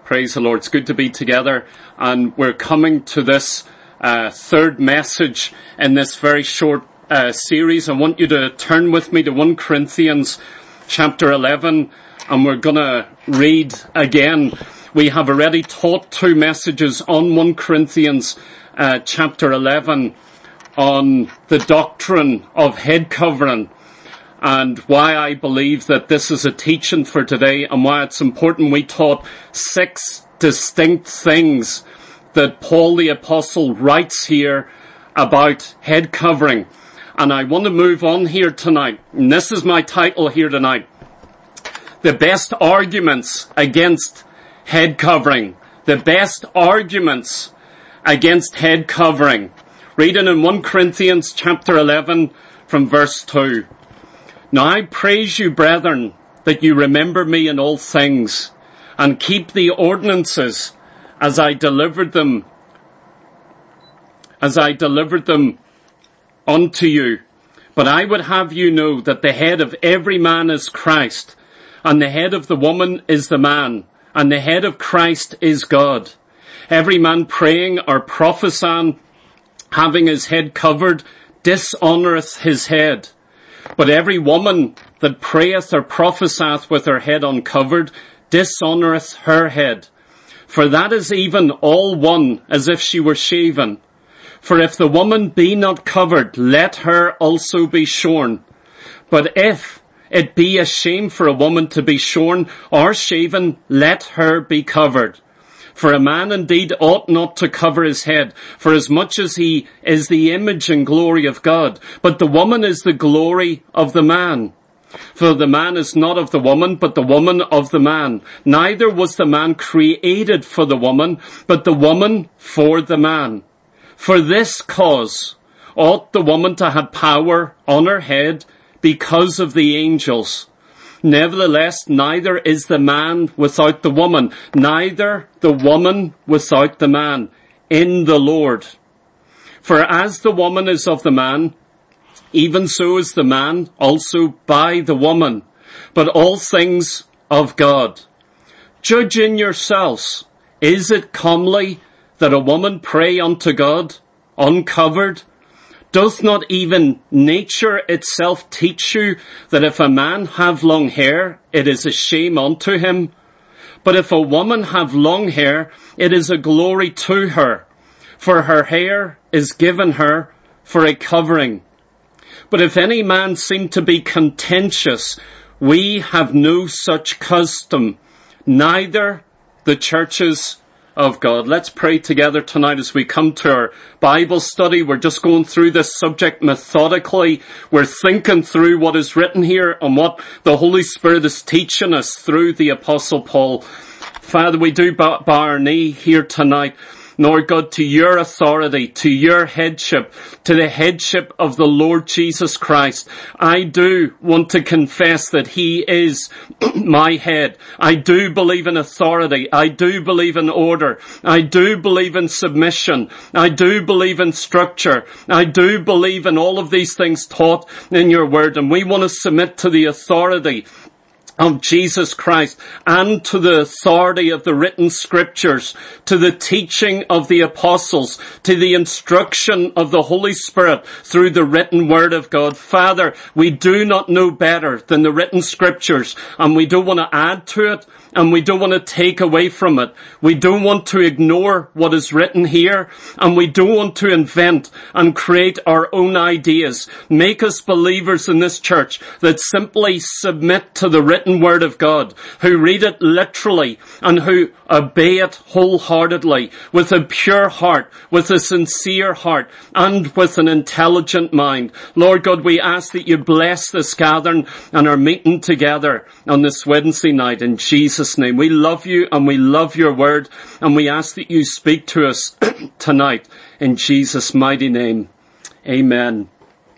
Praise the Lord. It's good to be together, and we're coming to this third message in this very short series. I want you to turn with me to 1 Corinthians chapter 11, and we're going to read again. We have already taught 2 messages on 1 Corinthians chapter 11 on the doctrine of head covering, and why I believe that this is a teaching for today, and why it's important. We taught 6 distinct things that Paul the Apostle writes here about head covering. And I want to move on here tonight, and this is my title here tonight: the best arguments against head covering. The best arguments against head covering. Reading in 1 Corinthians chapter 11 from verse 2. Now I praise you, brethren, that you remember me in all things, and keep the ordinances as I delivered them unto you. But I would have you know that the head of every man is Christ, and the head of the woman is the man, and the head of Christ is God. Every man praying or prophesying, having his head covered, dishonoureth his head. But every woman that prayeth or prophesieth with her head uncovered, dishonoureth her head. For that is even all one, as if she were shaven. For if the woman be not covered, let her also be shorn. But if it be a shame for a woman to be shorn or shaven, let her be covered. For a man indeed ought not to cover his head, for as much as he is the image and glory of God. But the woman is the glory of the man. For the man is not of the woman, but the woman of the man. Neither was the man created for the woman, but the woman for the man. For this cause ought the woman to have power on her head because of the angels. Nevertheless, neither is the man without the woman, neither the woman without the man, in the Lord. For as the woman is of the man, even so is the man also by the woman, but all things of God. Judge in yourselves, is it comely that a woman pray unto God, uncovered? Doth not even nature itself teach you that if a man have long hair, it is a shame unto him? But if a woman have long hair, it is a glory to her, for her hair is given her for a covering. But if any man seem to be contentious, we have no such custom, neither the churches of God. Let's pray together tonight as we come to our Bible study. We're just going through this subject methodically. We're thinking through what is written here and what the Holy Spirit is teaching us through the Apostle Paul. Father, we do bow our knee here tonight, Lord God, to your authority, to your headship, to the headship of the Lord Jesus Christ. I do want to confess that he is my head. I do believe in authority. I do believe in order. I do believe in submission. I do believe in structure. I do believe in all of these things taught in your word. And we want to submit to the authority of Jesus Christ and to the authority of the written scriptures, to the teaching of the apostles, to the instruction of the Holy Spirit through the written word of God. Father, we do not know better than the written scriptures, and we don't want to add to it, and we don't want to take away from it. We don't want to ignore what is written here, and we don't want to invent and create our own ideas. Make us believers in this church that simply submit to the written word of God, who read it literally and who obey it wholeheartedly, with a pure heart, with a sincere heart, and with an intelligent mind. Lord God, we ask that you bless this gathering and our meeting together on this Wednesday night in Jesus' name. We love you and we love your word, and we ask that you speak to us tonight in Jesus' mighty name. Amen.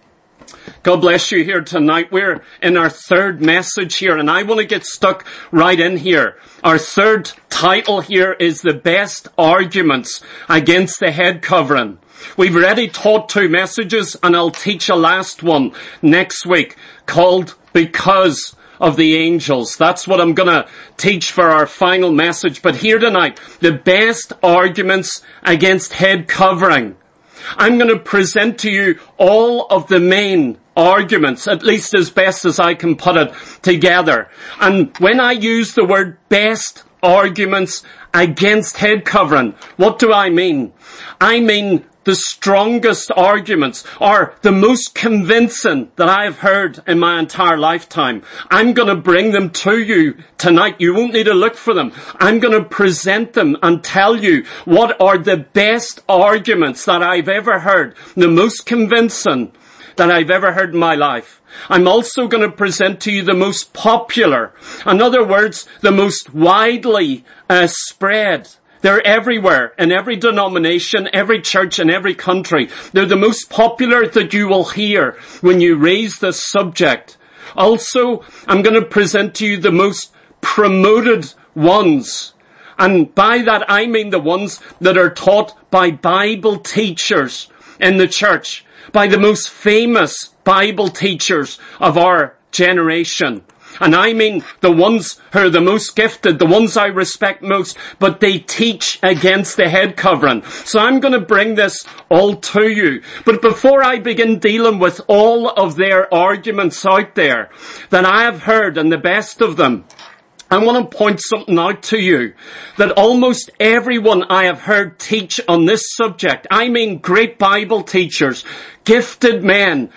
God bless you here tonight. We're in our third message here, and I want to get stuck right in here. Our third title here is the best arguments against the head covering. We've already taught 2 messages, and I'll teach a last one next week called Because of the angels. That's what I'm going to teach for our final message. But here tonight, the best arguments against head covering. I'm going to present to you all of the main arguments, at least as best as I can put it together. And when I use the word best arguments against head covering, what do I mean? I mean the strongest arguments, or the most convincing that I have heard in my entire lifetime. I'm going to bring them to you tonight. You won't need to look for them. I'm going to present them and tell you what are the best arguments that I've ever heard, the most convincing that I've ever heard in my life. I'm also going to present to you the most popular. In other words, the most widely spread. They're everywhere, in every denomination, every church, in every country. They're the most popular that you will hear when you raise this subject. Also, I'm going to present to you the most promoted ones. And by that I mean the ones that are taught by Bible teachers in the church, by the most famous Bible teachers of our generation. And I mean the ones who are the most gifted, the ones I respect most, but they teach against the head covering. So I'm going to bring this all to you. But before I begin dealing with all of their arguments out there that I have heard, and the best of them, I want to point something out to you, that almost everyone I have heard teach on this subject, I mean great Bible teachers, gifted men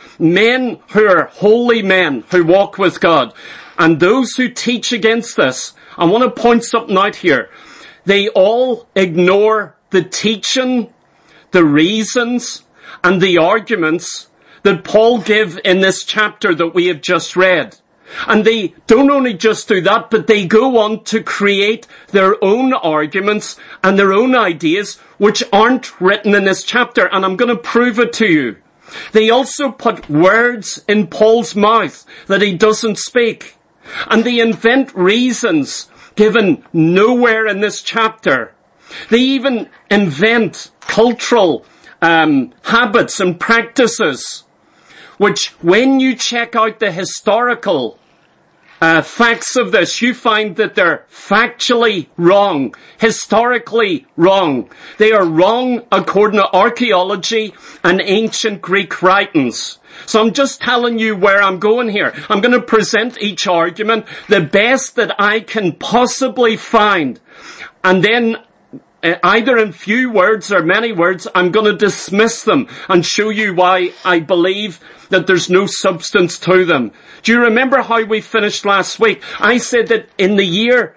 who are holy men who walk with God, and those who teach against this, I want to point something out here. They all ignore the teaching, the reasons, and the arguments that Paul gives in this chapter that we have just read. And they don't only just do that, but they go on to create their own arguments and their own ideas, which aren't written in this chapter. And I'm going to prove it to you. They also put words in Paul's mouth that he doesn't speak. And they invent reasons given nowhere in this chapter. They even invent cultural habits and practices, which when you check out the historical facts of this, you find that they're factually wrong, historically wrong. They are wrong according to archaeology and ancient Greek writings. So I'm just telling you where I'm going here. I'm going to present each argument the best that I can possibly find. And then either in few words or many words, I'm going to dismiss them and show you why I believe that there's no substance to them. Do you remember how we finished last week? I said that in the year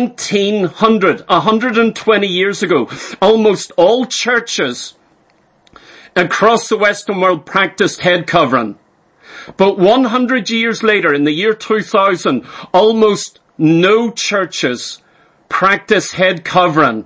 1900, 120 years ago, almost all churches across the Western world practiced head covering. But 100 years later, in the year 2000, almost no churches practice head covering.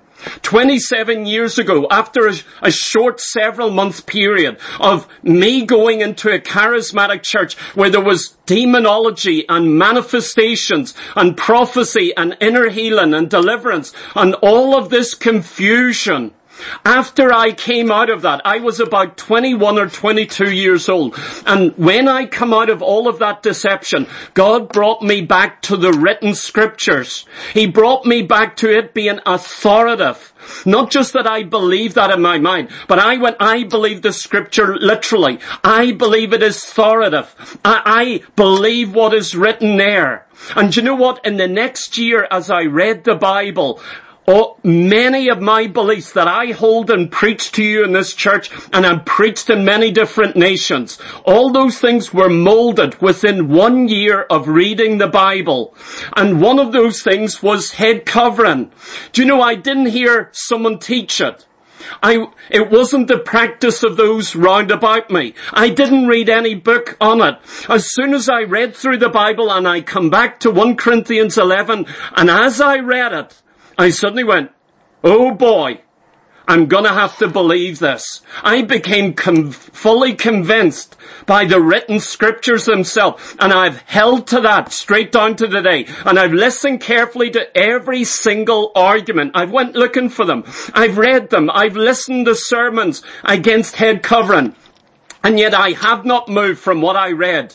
27 years ago, after a short several month period of me going into a charismatic church where there was demonology and manifestations and prophecy and inner healing and deliverance and all of this confusion, after I came out of that, I was about 21 or 22 years old. And when I come out of all of that deception, God brought me back to the written scriptures. He brought me back to it being authoritative. Not just that I believe that in my mind, but I believe the scripture literally. I believe it is authoritative. I believe what is written there. And you know what? In the next year, as I read the Bible, many of my beliefs that I hold and preach to you in this church, and I've preached in many different nations, all those things were molded within 1 year of reading the Bible. And one of those things was head covering. Do you know, I didn't hear someone teach it. It wasn't the practice of those round about me. I didn't read any book on it. As soon as I read through the Bible and I come back to 1 Corinthians 11, and as I read it, I suddenly went, oh boy, I'm gonna have to believe this. I became fully convinced by the written scriptures themselves, and I've held to that straight down to today. And I've listened carefully to every single argument. I've went looking for them. I've read them. I've listened to sermons against head covering. And yet I have not moved from what I read.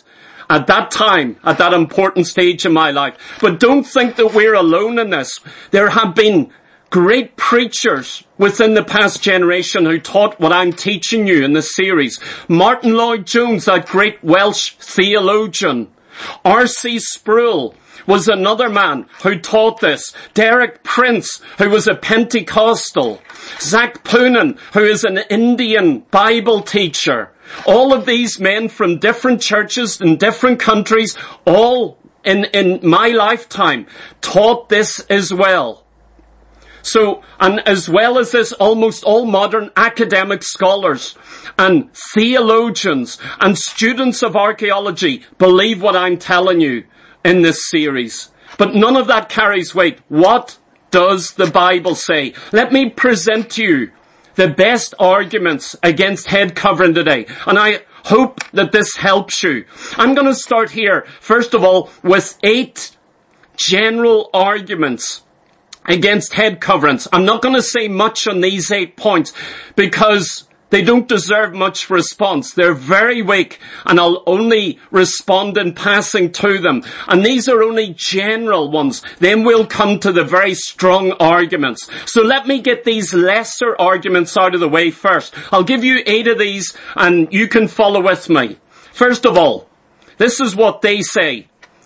at that time, at that important stage in my life. But don't think that we're alone in this. There have been great preachers within the past generation who taught what I'm teaching you in this series. Martin Lloyd-Jones, that great Welsh theologian. R.C. Sproul was another man who taught this. Derek Prince, who was a Pentecostal. Zach Poonen, who is an Indian Bible teacher. All of these men from different churches in different countries, all in my lifetime, taught this as well. So, and as well as this, almost all modern academic scholars and theologians and students of archaeology believe what I'm telling you in this series. But none of that carries weight. What does the Bible say? Let me present to you the best arguments against head covering today. And I hope that this helps you. I'm going to start here, first of all, with 8 general arguments against head coverings. I'm not going to say much on these 8 points because they don't deserve much response. They're very weak, and I'll only respond in passing to them. And these are only general ones. Then we'll come to the very strong arguments. So let me get these lesser arguments out of the way first. I'll give you 8 of these, and you can follow with me. First of all, this is what they say.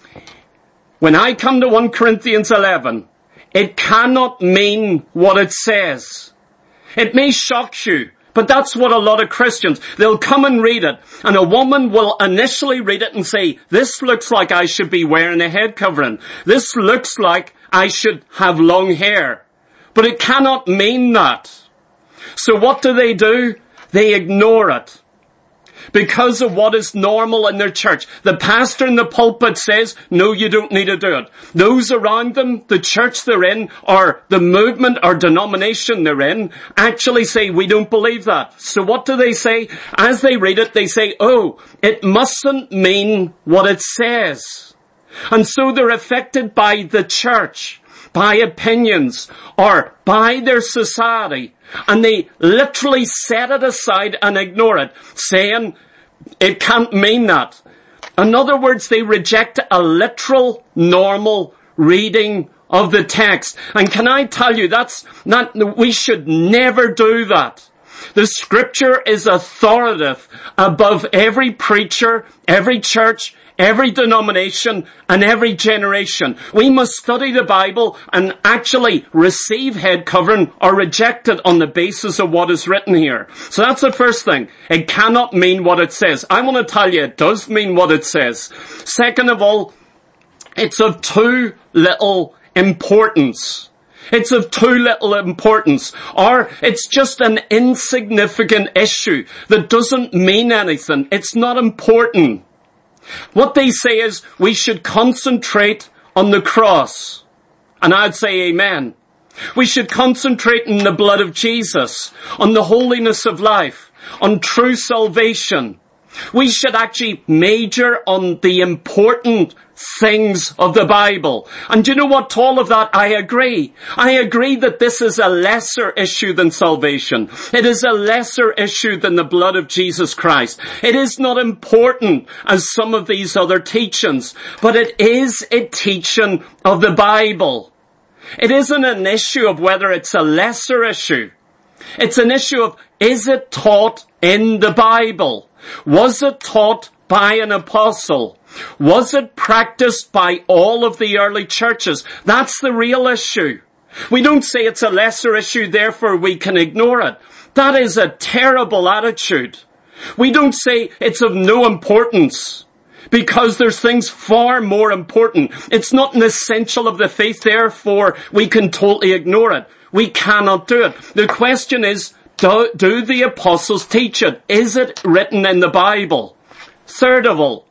When I come to 1 Corinthians 11, it cannot mean what it says. It may shock you, but that's what a lot of Christians, they'll come and read it, and a woman will initially read it and say, this looks like I should be wearing a head covering. This looks like I should have long hair. But it cannot mean that. So what do? They ignore it. Because of what is normal in their church. The pastor in the pulpit says, no, you don't need to do it. Those around them, the church they're in, or the movement or denomination they're in, actually say, we don't believe that. So what do they say? As they read it, they say, oh, it mustn't mean what it says. And so they're affected by the church, by opinions, or by their society. And they literally set it aside and ignore it, saying it can't mean that. In other words, they reject a literal, normal reading of the text. And can I tell you, we should never do that. The scripture is authoritative above every preacher, every church, every denomination, and every generation. We must study the Bible and actually receive head covering or reject it on the basis of what is written here. So that's the first thing. It cannot mean what it says. I want to tell you it does mean what it says. Second of all, it's of too little importance. It's of too little importance, or it's just an insignificant issue that doesn't mean anything. It's not important. What they say is we should concentrate on the cross. And I'd say amen. We should concentrate on the blood of Jesus, on the holiness of life, on true salvation. We should actually major on the important things of the Bible. And do you know what? To all of that, I agree. I agree that this is a lesser issue than salvation. It is a lesser issue than the blood of Jesus Christ. It is not important as some of these other teachings, but it is a teaching of the Bible. It isn't an issue of whether it's a lesser issue. It's an issue of, is it taught in the Bible? Was it taught by an apostle? Was it practiced by all of the early churches? That's the real issue. We don't say it's a lesser issue, therefore we can ignore it. That is a terrible attitude. We don't say it's of no importance, because there's things far more important. It's not an essential of the faith, therefore we can totally ignore it. We cannot do it. The question is, do the apostles teach it? Is it written in the Bible? Third of all,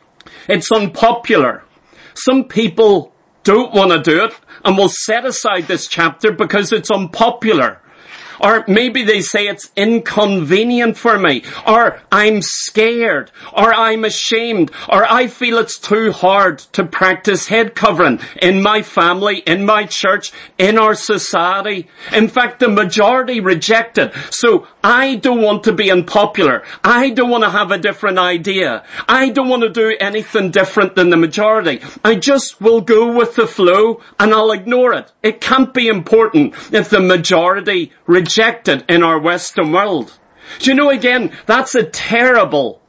it's unpopular. Some people don't want to do it and will set aside this chapter because it's unpopular. Or maybe they say it's inconvenient for me, or I'm scared, or I'm ashamed, or I feel it's too hard to practice head covering in my family, in my church, in our society. In fact, the majority reject it. So I don't want to be unpopular. I don't want to have a different idea. I don't want to do anything different than the majority. I just will go with the flow and I'll ignore it. It can't be important if the majority reject it in our Western world. Do you know, again, that's a terrible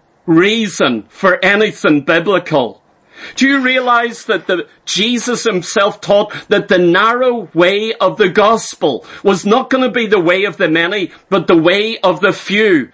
reason for anything biblical. Do you realize that Jesus himself taught that the narrow way of the gospel was not going to be the way of the many, but the way of the few?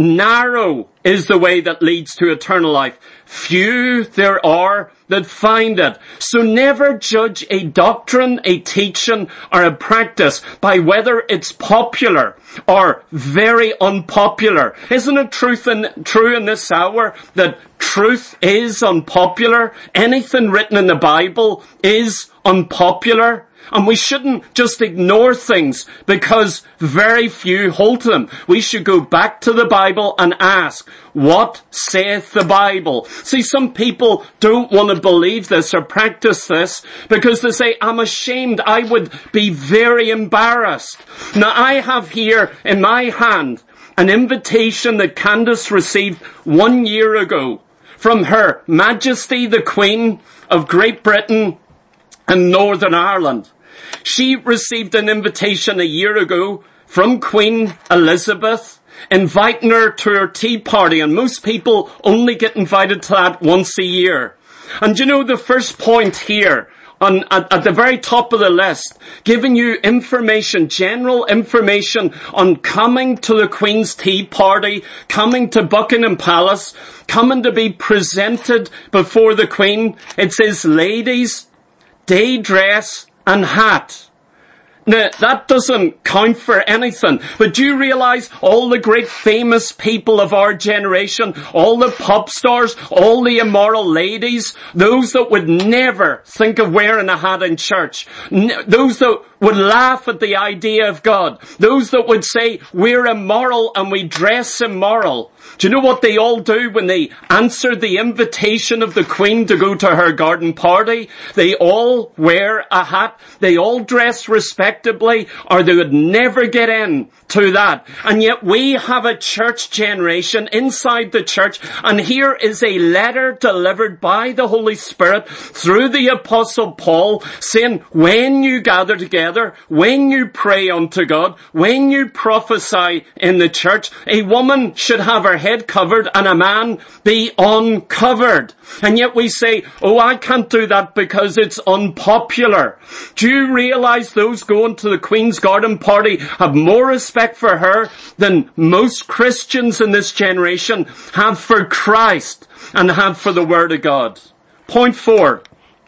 Narrow is the way that leads to eternal life. Few there are that find it. So never judge a doctrine, a teaching, or a practice by whether it's popular or very unpopular. Isn't it true in this hour that truth is unpopular? Anything written in the Bible is unpopular. And we shouldn't just ignore things because very few hold them. We should go back to the Bible and ask, what saith the Bible? See, some people don't want to believe this or practice this because they say, I'm ashamed. I would be very embarrassed. Now, I have here in my hand an invitation that Candace received 1 year ago from Her Majesty the Queen of Great Britain and Northern Ireland. She received an invitation a year ago from Queen Elizabeth, inviting her to her tea party, and most people only get invited to that once a year. And you know, the first point here, at the very top of the list, giving you information, general information on coming to the Queen's tea party, coming to Buckingham Palace, coming to be presented before the Queen. It says, ladies, day dress and hat. Now, that doesn't count for anything. But do you realize all the great famous people of our generation, all the pop stars, all the immoral ladies, those that would never think of wearing a hat in church, those that would laugh at the idea of God, those that would say we're immoral and we dress immoral. Do you know what they all do when they answer the invitation of the Queen to go to her garden party? They all wear a hat. They all dress respectably, or they would never get in to that. And yet we have a church generation inside the church, and here is a letter delivered by the Holy Spirit through the Apostle Paul saying, when you gather together, when you pray unto God, when you prophesy in the church, a woman should have her head covered and a man be uncovered. And yet we say, oh, I can't do that because it's unpopular. Do you realize those going to the Queen's garden party have more respect for her than most Christians in this generation have for Christ and have for the Word of God? Point 4.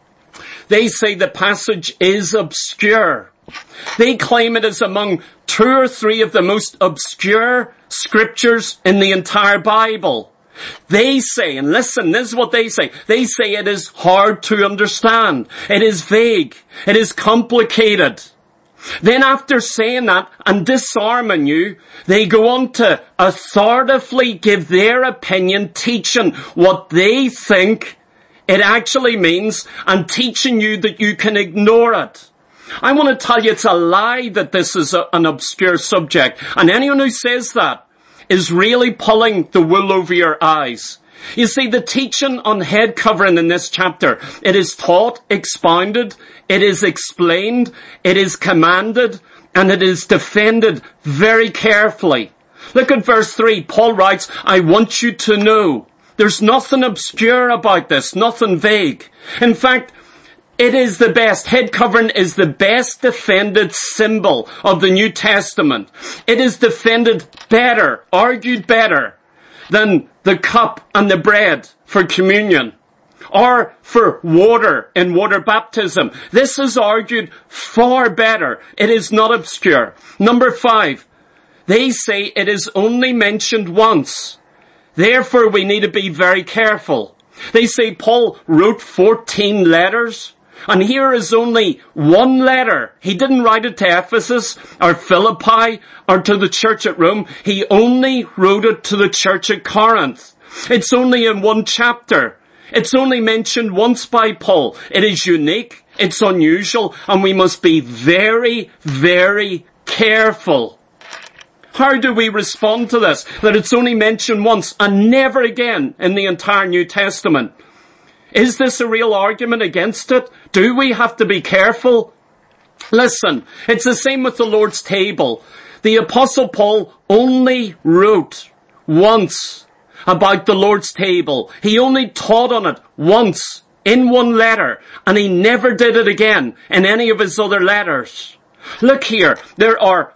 They say the passage is obscure. They claim it is among 2 or 3 of the most obscure scriptures in the entire Bible. They say, and listen, this is what they say it is hard to understand. It is vague. It is complicated. Then after saying that and disarming you, they go on to authoritatively give their opinion, teaching what they think it actually means and teaching you that you can ignore it. I want to tell you it's a lie that this is an obscure subject. And anyone who says that is really pulling the wool over your eyes. You see, the teaching on head covering in this chapter, it is taught, expounded, it is explained, it is commanded, and it is defended very carefully. Look at verse 3. Paul writes, I want you to know. There's nothing obscure about this, nothing vague. In fact, it is the best. Head covering is the best defended symbol of the New Testament. It is defended better, argued better than the cup and the bread for communion or for water in water baptism. This is argued far better. It is not obscure. Number 5, they say it is only mentioned once. Therefore, we need to be very careful. They say Paul wrote 14 letters. And here is only one letter. He didn't write it to Ephesus or Philippi or to the church at Rome. He only wrote it to the church at Corinth. It's only in one chapter. It's only mentioned once by Paul. It is unique, it's unusual, and we must be very, very careful. How do we respond to this? That it's only mentioned once and never again in the entire New Testament. Is this a real argument against it? Do we have to be careful? Listen, it's the same with the Lord's table. The Apostle Paul only wrote once about the Lord's table. He only taught on it once in one letter, and he never did it again in any of his other letters. Look here, there are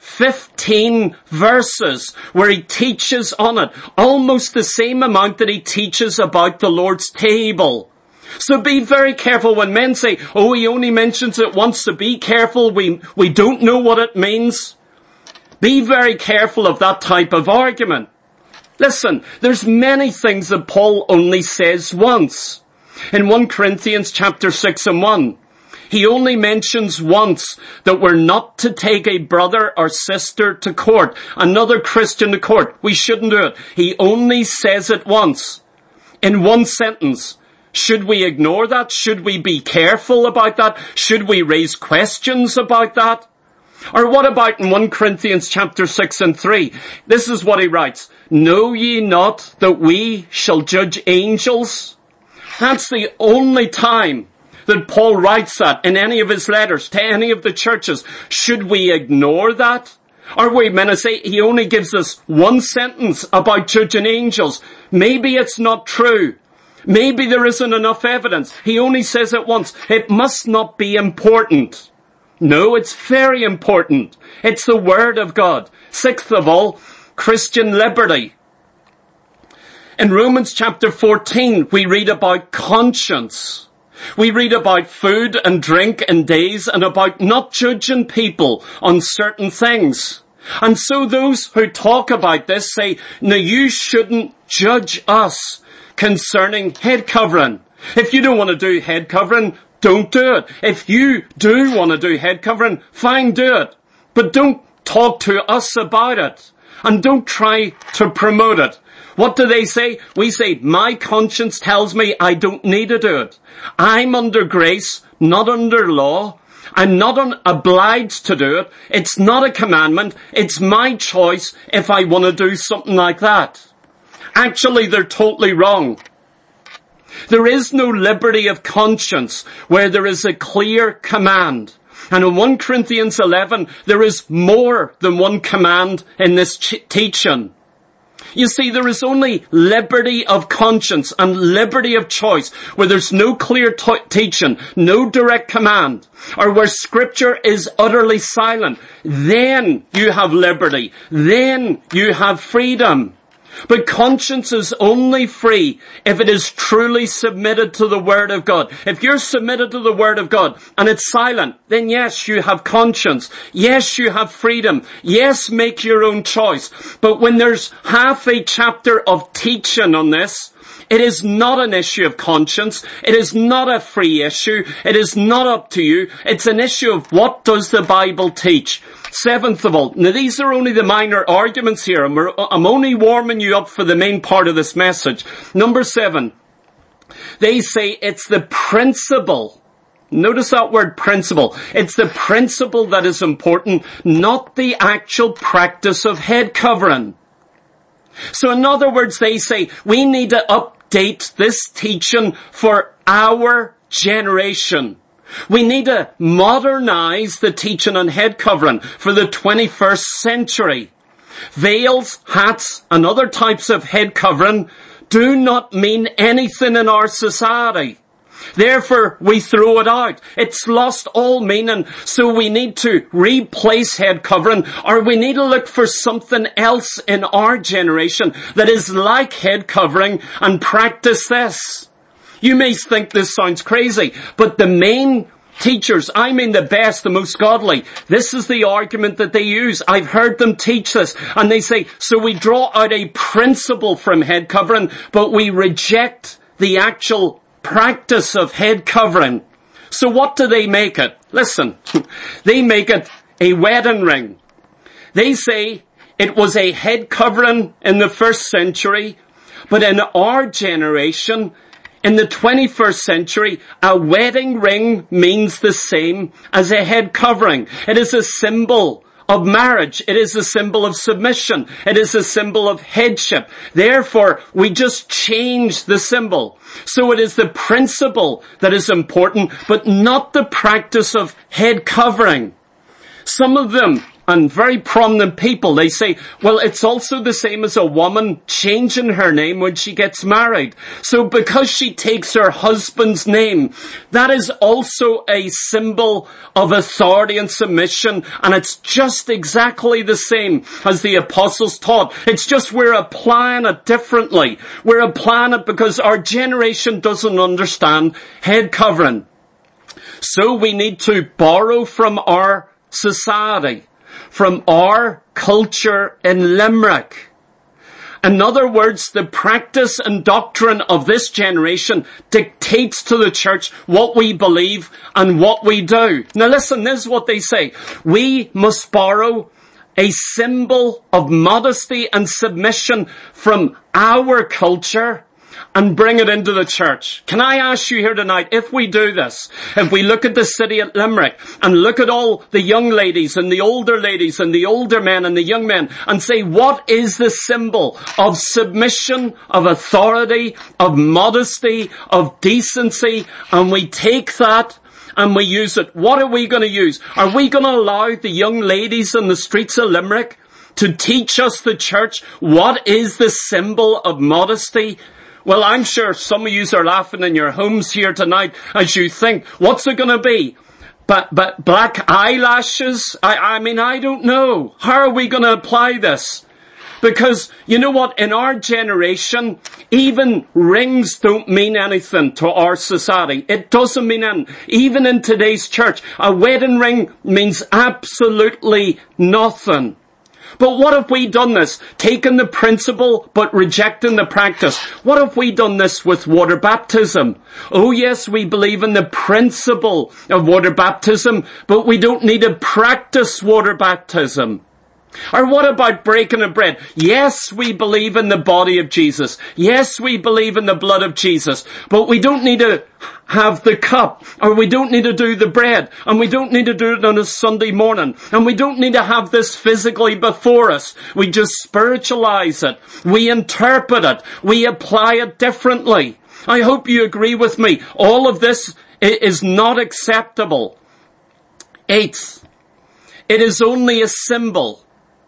15 verses where he teaches on it, almost the same amount that he teaches about the Lord's table. So be very careful when men say, oh, he only mentions it once, so be careful, we don't know what it means. Be very careful of that type of argument. Listen, there's many things that Paul only says once. In 1 Corinthians chapter 6 and 1, he only mentions once that we're not to take a brother or sister to court, another Christian to court. We shouldn't do it. He only says it once, in one sentence. Should we ignore that? Should we be careful about that? Should we raise questions about that? Or what about in 1 Corinthians chapter 6 and 3? This is what he writes. Know ye not that we shall judge angels? That's the only time that Paul writes that in any of his letters to any of the churches. Should we ignore that? Or we meant to say he only gives us one sentence about judging angels. Maybe it's not true. Maybe there isn't enough evidence. He only says it once. It must not be important. No, it's very important. It's the Word of God. Sixth of all, Christian liberty. In Romans chapter 14, we read about conscience. We read about food and drink and days and about not judging people on certain things. And so those who talk about this say, no, you shouldn't judge us concerning head covering. If you don't want to do head covering, don't do it. If you do want to do head covering, fine, do it. But don't talk to us about it. And don't try to promote it. What do they say? We say, my conscience tells me I don't need to do it. I'm under grace, not under law. I'm not obliged to do it. It's not a commandment. It's my choice if I want to do something like that. Actually, they're totally wrong. There is no liberty of conscience where there is a clear command. And in 1 Corinthians 11, there is more than one command in this teaching. You see, there is only liberty of conscience and liberty of choice where there's no clear teaching, no direct command, or where Scripture is utterly silent. Then you have liberty. Then you have freedom. But conscience is only free if it is truly submitted to the Word of God. If you're submitted to the Word of God and it's silent, then yes, you have conscience. Yes, you have freedom. Yes, make your own choice. But when there's half a chapter of teaching on this, it is not an issue of conscience. It is not a free issue. It is not up to you. It's an issue of what does the Bible teach. Seventh of all, now these are only the minor arguments here. I'm only warming you up for the main part of this message. Number 7, they say it's the principle. Notice that word principle. It's the principle that is important, not the actual practice of head covering. So in other words, they say we need to update this teaching for our generation. We need to modernize the teaching on head covering for the 21st century. Veils, hats, and other types of head covering do not mean anything in our society. Therefore, we throw it out. It's lost all meaning, so we need to replace head covering, or we need to look for something else in our generation that is like head covering and practice this. You may think this sounds crazy, but the main teachers, I mean the best, the most godly, this is the argument that they use. I've heard them teach this, and they say, so we draw out a principle from head covering, but we reject the actual practice of head covering. So what do they make it? Listen, they make it a wedding ring. They say it was a head covering in the 1st century, but in our generation, in the 21st century, a wedding ring means the same as a head covering. It is a symbol of marriage. It is a symbol of submission. It is a symbol of headship. Therefore, we just change the symbol. So it is the principle that is important, but not the practice of head covering. Some of them, and very prominent people, they say, well, it's also the same as a woman changing her name when she gets married. So because she takes her husband's name, that is also a symbol of authority and submission, and it's just exactly the same as the apostles taught. It's just we're applying it differently. We're applying it because our generation doesn't understand head covering. So we need to borrow from our society, from our culture in Limerick. In other words, the practice and doctrine of this generation dictates to the church what we believe and what we do. Now listen, this is what they say. We must borrow a symbol of modesty and submission from our culture and bring it into the church. Can I ask you here tonight, if we do this, if we look at the city at Limerick and look at all the young ladies and the older ladies and the older men and the young men and say, what is the symbol of submission, of authority, of modesty, of decency? And we take that and we use it. What are we going to use? Are we going to allow the young ladies in the streets of Limerick to teach us, the church, what is the symbol of modesty? Well, I'm sure some of you are laughing in your homes here tonight as you think, what's it going to be? But black eyelashes? I mean, I don't know. How are we going to apply this? Because, you know what, in our generation, even rings don't mean anything to our society. It doesn't mean anything. Even in today's church, a wedding ring means absolutely nothing. But what if we done this? Taken the principle, but rejecting the practice. What if we done this with water baptism? Oh yes, we believe in the principle of water baptism, but we don't need to practice water baptism. Or what about breaking of bread? Yes, we believe in the body of Jesus. Yes, we believe in the blood of Jesus. But we don't need to have the cup, or we don't need to do the bread, and we don't need to do it on a Sunday morning, and we don't need to have this physically before us. We just spiritualize it. We interpret it. We apply it differently. I hope you agree with me. All of this is not acceptable. Eighth, it is only a symbol.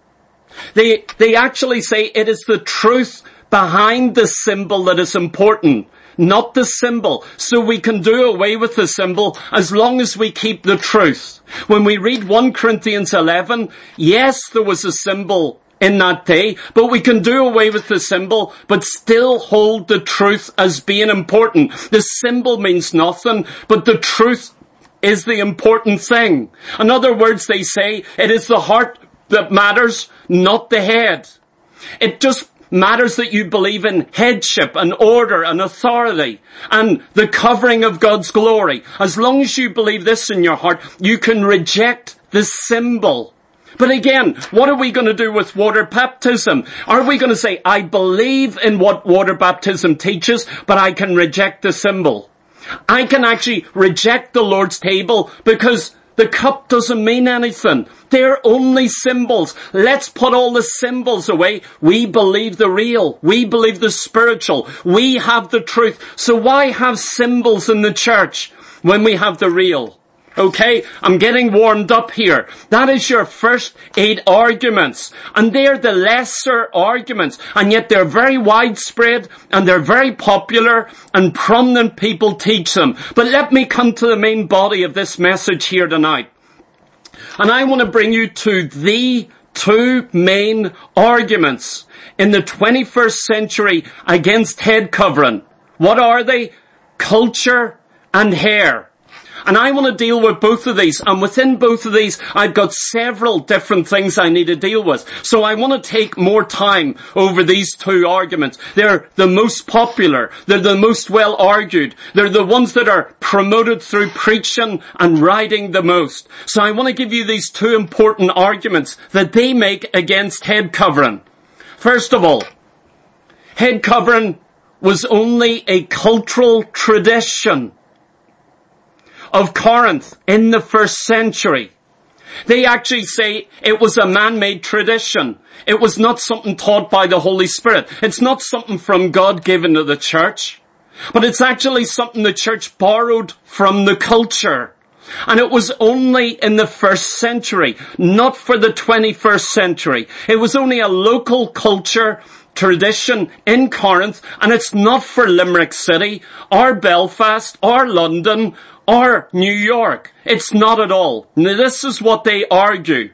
They actually say it is the truth behind the symbol that is important, not the symbol. So we can do away with the symbol as long as we keep the truth. When we read 1 Corinthians 11, yes, there was a symbol in that day, but we can do away with the symbol, but still hold the truth as being important. The symbol means nothing, but the truth is the important thing. In other words, they say it is the heart that matters, not the head. It just matters that you believe in headship and order and authority and the covering of God's glory. As long as you believe this in your heart, you can reject the symbol. But again, what are we going to do with water baptism? Are we going to say, I believe in what water baptism teaches, but I can reject the symbol? I can actually reject the Lord's table because the cup doesn't mean anything. They're only symbols. Let's put all the symbols away. We believe the real. We believe the spiritual. We have the truth. So why have symbols in the church when we have the real? Okay, I'm getting warmed up here. That is your first 8 arguments. And they're the lesser arguments. And yet they're very widespread and they're very popular and prominent people teach them. But let me come to the main body of this message here tonight. And I want to bring you to the 2 main arguments in the 21st century against head covering. What are they? Culture and hair. And I want to deal with both of these. And within both of these, I've got several different things I need to deal with. So I want to take more time over these two arguments. They're the most popular. They're the most well argued. They're the ones that are promoted through preaching and writing the most. So I want to give you these two important arguments that they make against head covering. First of all, head covering was only a cultural tradition of Corinth in the first century. They actually say it was a man-made tradition. It was not something taught by the Holy Spirit. It's not something from God given to the church, but it's actually something the church borrowed from the culture. And it was only in the first century, not for the 21st century. It was only a local culture tradition in Corinth, and it's not for Limerick City, or Belfast, or London, or New York. It's not at all. Now, this is what they argue.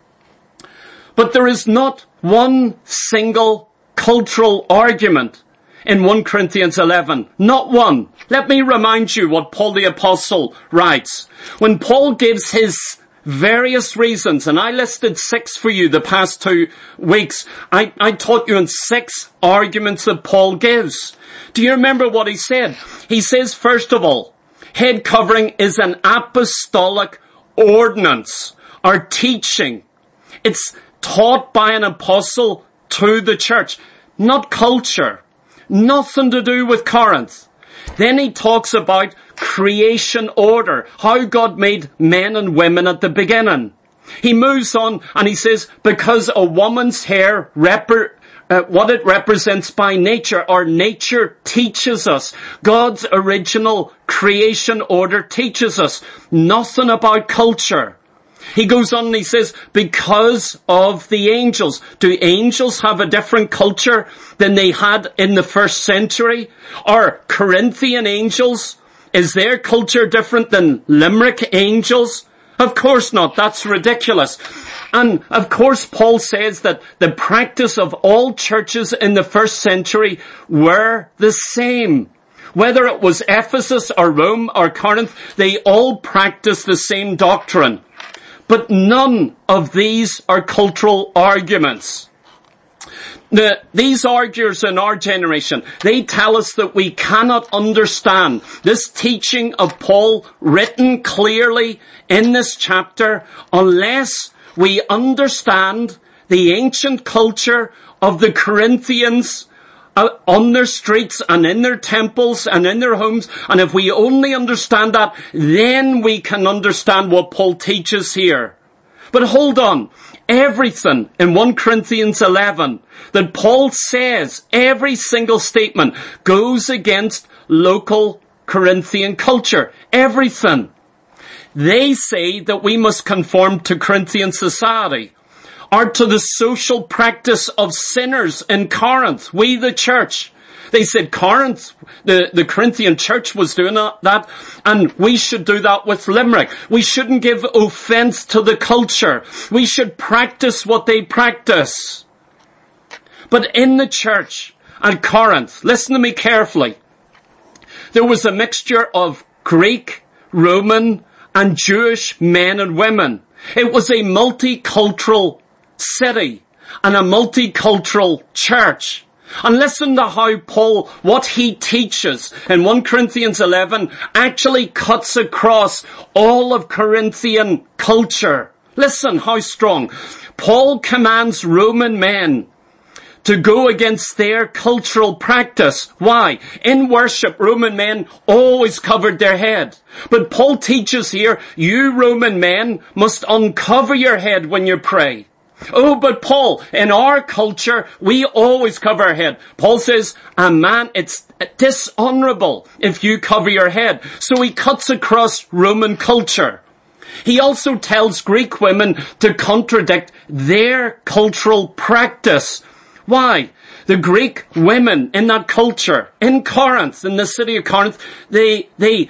But there is not one single cultural argument in 1 Corinthians 11. Not one. Let me remind you what Paul the Apostle writes. When Paul gives his various reasons, and I listed 6 for you the past 2 weeks. I taught you in 6 arguments that Paul gives. Do you remember what he said? He says, first of all, head covering is an apostolic ordinance or teaching. It's taught by an apostle to the church, not culture. Nothing to do with Corinth. Then he talks about creation order, how God made men and women at the beginning. He moves on and he says, because a woman's hair, what it represents by nature, or nature teaches us. God's original creation order teaches us. Nothing about culture. He goes on and he says, because of the angels. Do angels have a different culture than they had in the first century? Or Corinthian angels? Is their culture different than Limerick angels? Of course not. That's ridiculous. And of course Paul says that the practice of all churches in the first century were the same. Whether it was Ephesus or Rome or Corinth, they all practiced the same doctrine. But none of these are cultural arguments. These arguers in our generation, they tell us that we cannot understand this teaching of Paul written clearly in this chapter unless we understand the ancient culture of the Corinthians on their streets and in their temples and in their homes. And if we only understand that, then we can understand what Paul teaches here. But hold on. Everything in 1 Corinthians 11 that Paul says, every single statement, goes against local Corinthian culture. Everything. They say that we must conform to Corinthian society, or to the social practice of sinners in Corinth, we the church. They said Corinth, the Corinthian church was doing that, and we should do that with Limerick. We shouldn't give offense to the culture. We should practice what they practice. But in the church at Corinth, listen to me carefully, there was a mixture of Greek, Roman, and Jewish men and women. It was a multicultural city and a multicultural church. And listen to how Paul, what he teaches in 1 Corinthians 11 actually cuts across all of Corinthian culture. Listen how strong. Paul commands Roman men to go against their cultural practice. Why? In worship, Roman men always covered their head. But Paul teaches here, you Roman men must uncover your head when you pray. Oh, but Paul, in our culture, we always cover our head. Paul says, it's dishonorable if you cover your head. So he cuts across Roman culture. He also tells Greek women to contradict their cultural practice. Why? The Greek women in that culture, in Corinth, in the city of Corinth, they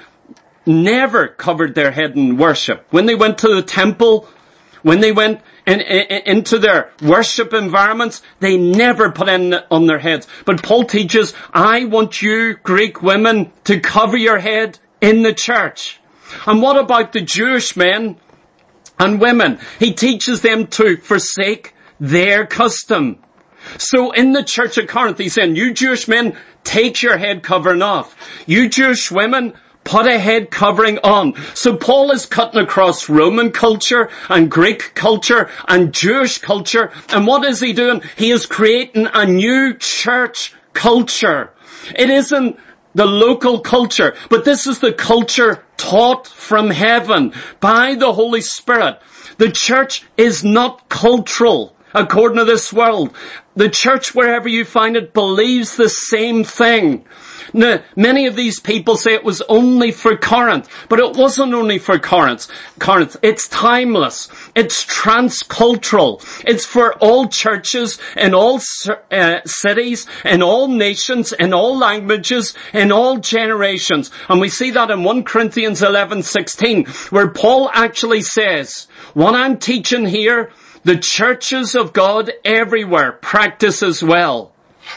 never covered their head in worship. When they went to the temple, when they went into their worship environments, they never put on their heads. But Paul teaches, I want you, Greek women, to cover your head in the church. And what about the Jewish men and women? He teaches them to forsake their custom. So in the church of Corinth, he's saying, you Jewish men, take your head covering off. You Jewish women, put a head covering on. So Paul is cutting across Roman culture and Greek culture and Jewish culture. And what is he doing? He is creating a new church culture. It isn't the local culture, but this is the culture taught from heaven by the Holy Spirit. The church is not cultural according to this world. The church, wherever you find it, believes the same thing. Now, many of these people say it was only for Corinth, but it wasn't only for Corinth. It's timeless. It's transcultural. It's for all churches in all cities, in all nations, in all languages, in all generations. And we see that in 1 Corinthians 11:16, where Paul actually says, what I'm teaching here, the churches of God everywhere practice as well.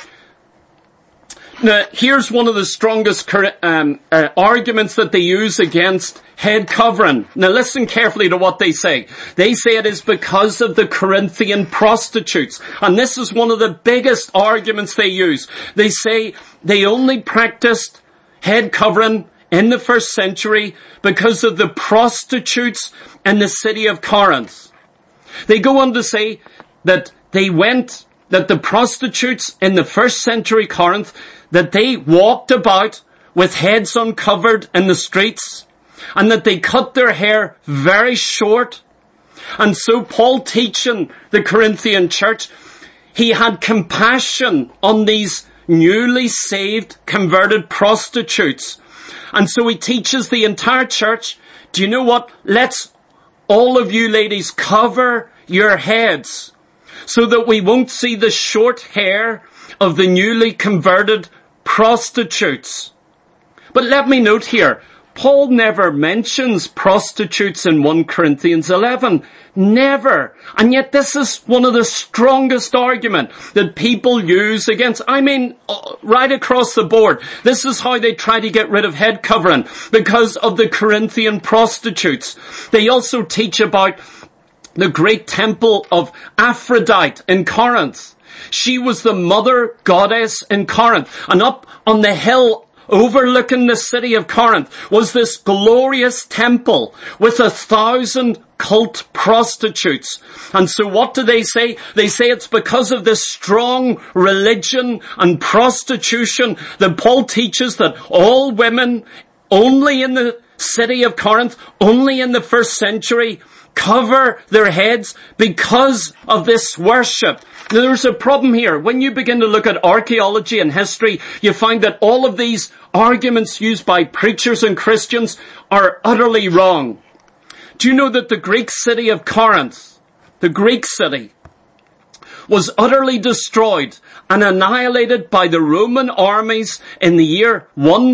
Now, here's one of the strongest arguments that they use against head covering. Now, listen carefully to what they say. They say it is because of the Corinthian prostitutes. And this is one of the biggest arguments they use. They say they only practiced head covering in the first century because of the prostitutes in the city of Corinth. They go on to say that the prostitutes in the first century Corinth, that they walked about with heads uncovered in the streets, and that they cut their hair very short. And so Paul, teaching the Corinthian church, he had compassion on these newly saved, converted prostitutes. And so he teaches the entire church, do you know what? Let's all of you ladies cover your heads so that we won't see the short hair of the newly converted prostitutes. But let me note here, Paul never mentions prostitutes in 1 Corinthians 11. Never. And yet this is one of the strongest arguments that people use against, right across the board. This is how they try to get rid of head covering, because of the Corinthian prostitutes. They also teach about the great temple of Aphrodite in Corinth. She was the mother goddess in Corinth. And up on the hill overlooking the city of Corinth was this glorious temple with 1,000 cult prostitutes. And so what do they say? They say it's because of this strong religion and prostitution that Paul teaches that all women, only in the city of Corinth, only in the first century, cover their heads because of this worship. Now, there's a problem here. When you begin to look at archaeology and history, you find that all of these arguments used by preachers and Christians are utterly wrong. Do you know that the Greek city of Corinth, the Greek city, was utterly destroyed and annihilated by the Roman armies in the year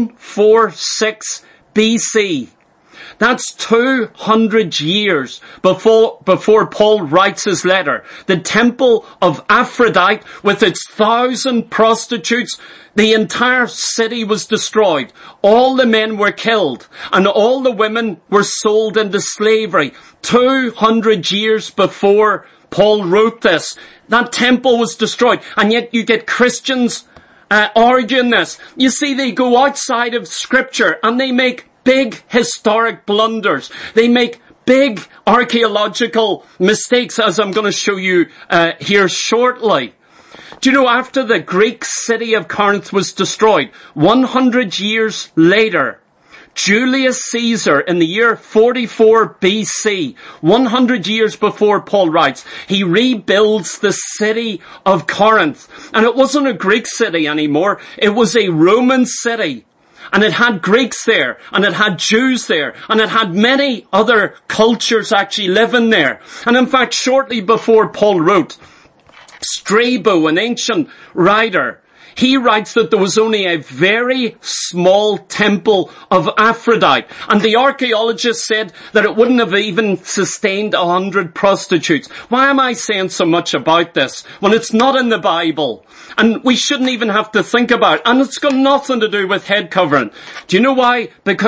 146 BC. That's 200 years before Paul writes his letter. The temple of Aphrodite with its 1,000 prostitutes, the entire city was destroyed. All the men were killed and all the women were sold into slavery. 200 years before Paul wrote this. That temple was destroyed, and yet you get Christians arguing this. You see, they go outside of Scripture and they make big historic blunders. They make big archaeological mistakes, as I'm going to show you here shortly. Do you know, after the Greek city of Corinth was destroyed, 100 years later, Julius Caesar, in the year 44 BC, 100 years before Paul writes, he rebuilds the city of Corinth. And it wasn't a Greek city anymore. It was a Roman city. And it had Greeks there, and it had Jews there, and it had many other cultures actually living there. And in fact, shortly before Paul wrote, Strabo, an ancient writer, he writes that there was only a very small temple of Aphrodite. And the archaeologists said that it wouldn't have even sustained 100 prostitutes. Why am I saying so much about this when it's not in the Bible? And we shouldn't even have to think about it. And it's got nothing to do with head covering. Do you know why? Because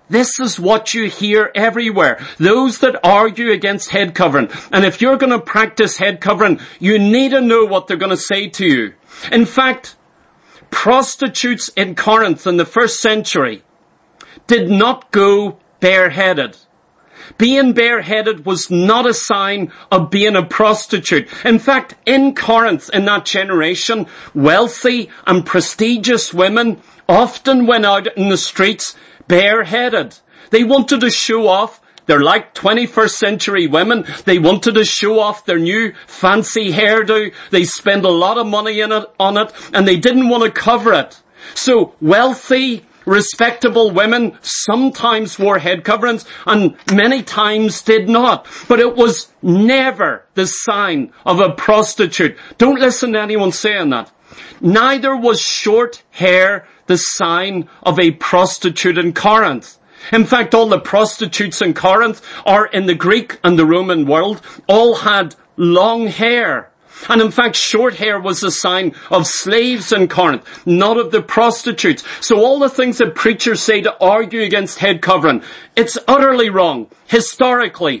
This is what you hear everywhere. Those that argue against head covering. And if you're going to practice head covering, you need to know what they're going to say to you. In fact, prostitutes in Corinth in the first century did not go bareheaded. Being bareheaded was not a sign of being a prostitute. In fact, in Corinth, in that generation, wealthy and prestigious women often went out in the streets bareheaded. They wanted to show off. They're like 21st century women. They wanted to show off their new fancy hairdo. They spent a lot of money on it, and they didn't want to cover it. So wealthy, respectable women sometimes wore head coverings and many times did not. But it was never the sign of a prostitute. Don't listen to anyone saying that. Neither was short hair the sign of a prostitute in Corinth. In fact, all the prostitutes in Corinth, or in the Greek and the Roman world, all had long hair. And in fact, short hair was a sign of slaves in Corinth, not of the prostitutes. So all the things that preachers say to argue against head covering, it's utterly wrong. Historically,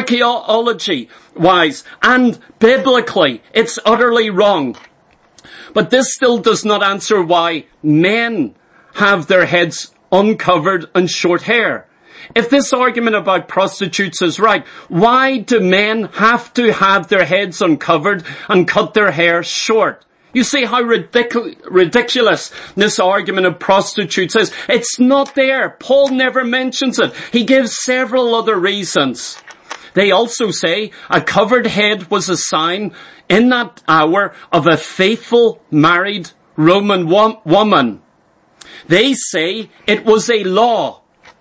archaeology-wise, and biblically, it's utterly wrong. But this still does not answer why men have their heads uncovered and short hair. If this argument about prostitutes is right, why do men have to have their heads uncovered and cut their hair short? You see how ridiculous this argument of prostitutes is. It's not there. Paul never mentions it. He gives several other reasons. They also say a covered head was a sign in that hour of a faithful married Roman woman. They say it was a law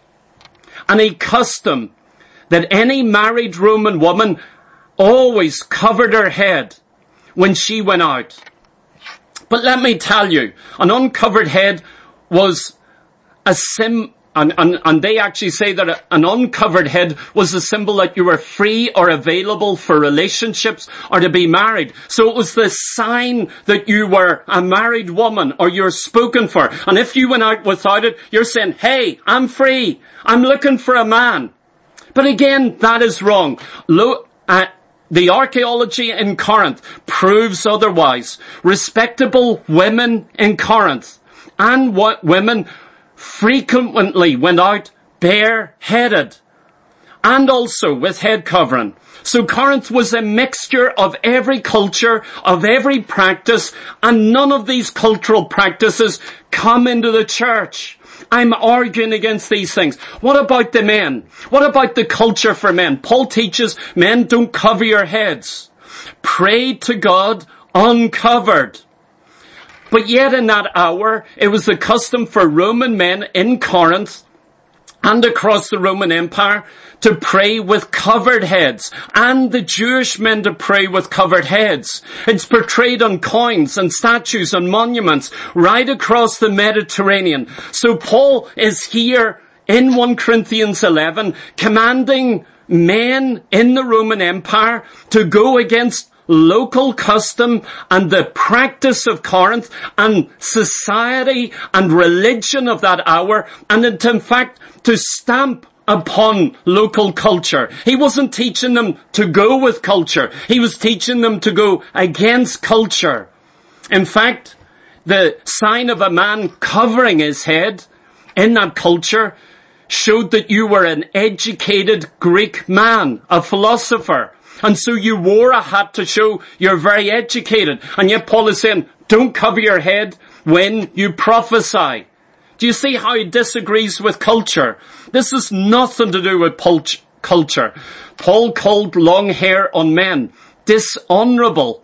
and a custom that any married Roman woman always covered her head when she went out. But let me tell you, an uncovered head was a and they actually say that an uncovered head was a symbol that you were free or available for relationships or to be married. So it was the sign that you were a married woman or you're spoken for. And if you went out without it, you're saying, hey, I'm free. I'm looking for a man. But again, that is wrong. The archaeology in Corinth proves otherwise. Respectable women in Corinth and women frequently went out bareheaded and also with head covering. So Corinth was a mixture of every culture, of every practice, and none of these cultural practices come into the church. I'm arguing against these things. What about the men? What about the culture for men? Paul teaches men don't cover your heads. Pray to God uncovered. But yet in that hour, it was the custom for Roman men in Corinth and across the Roman Empire to pray with covered heads, and the Jewish men to pray with covered heads. It's portrayed on coins and statues and monuments right across the Mediterranean. So Paul is here in 1 Corinthians 11 commanding men in the Roman Empire to go against local custom and the practice of Corinth and society and religion of that hour, and in fact to stamp upon local culture. He wasn't teaching them to go with culture. He was teaching them to go against culture. In fact, the sign of a man covering his head in that culture showed that you were an educated Greek man, a philosopher. And so you wore a hat to show you're very educated. And yet Paul is saying, don't cover your head when you prophesy. Do you see how he disagrees with culture? This has nothing to do with culture. Paul called long hair on men dishonorable.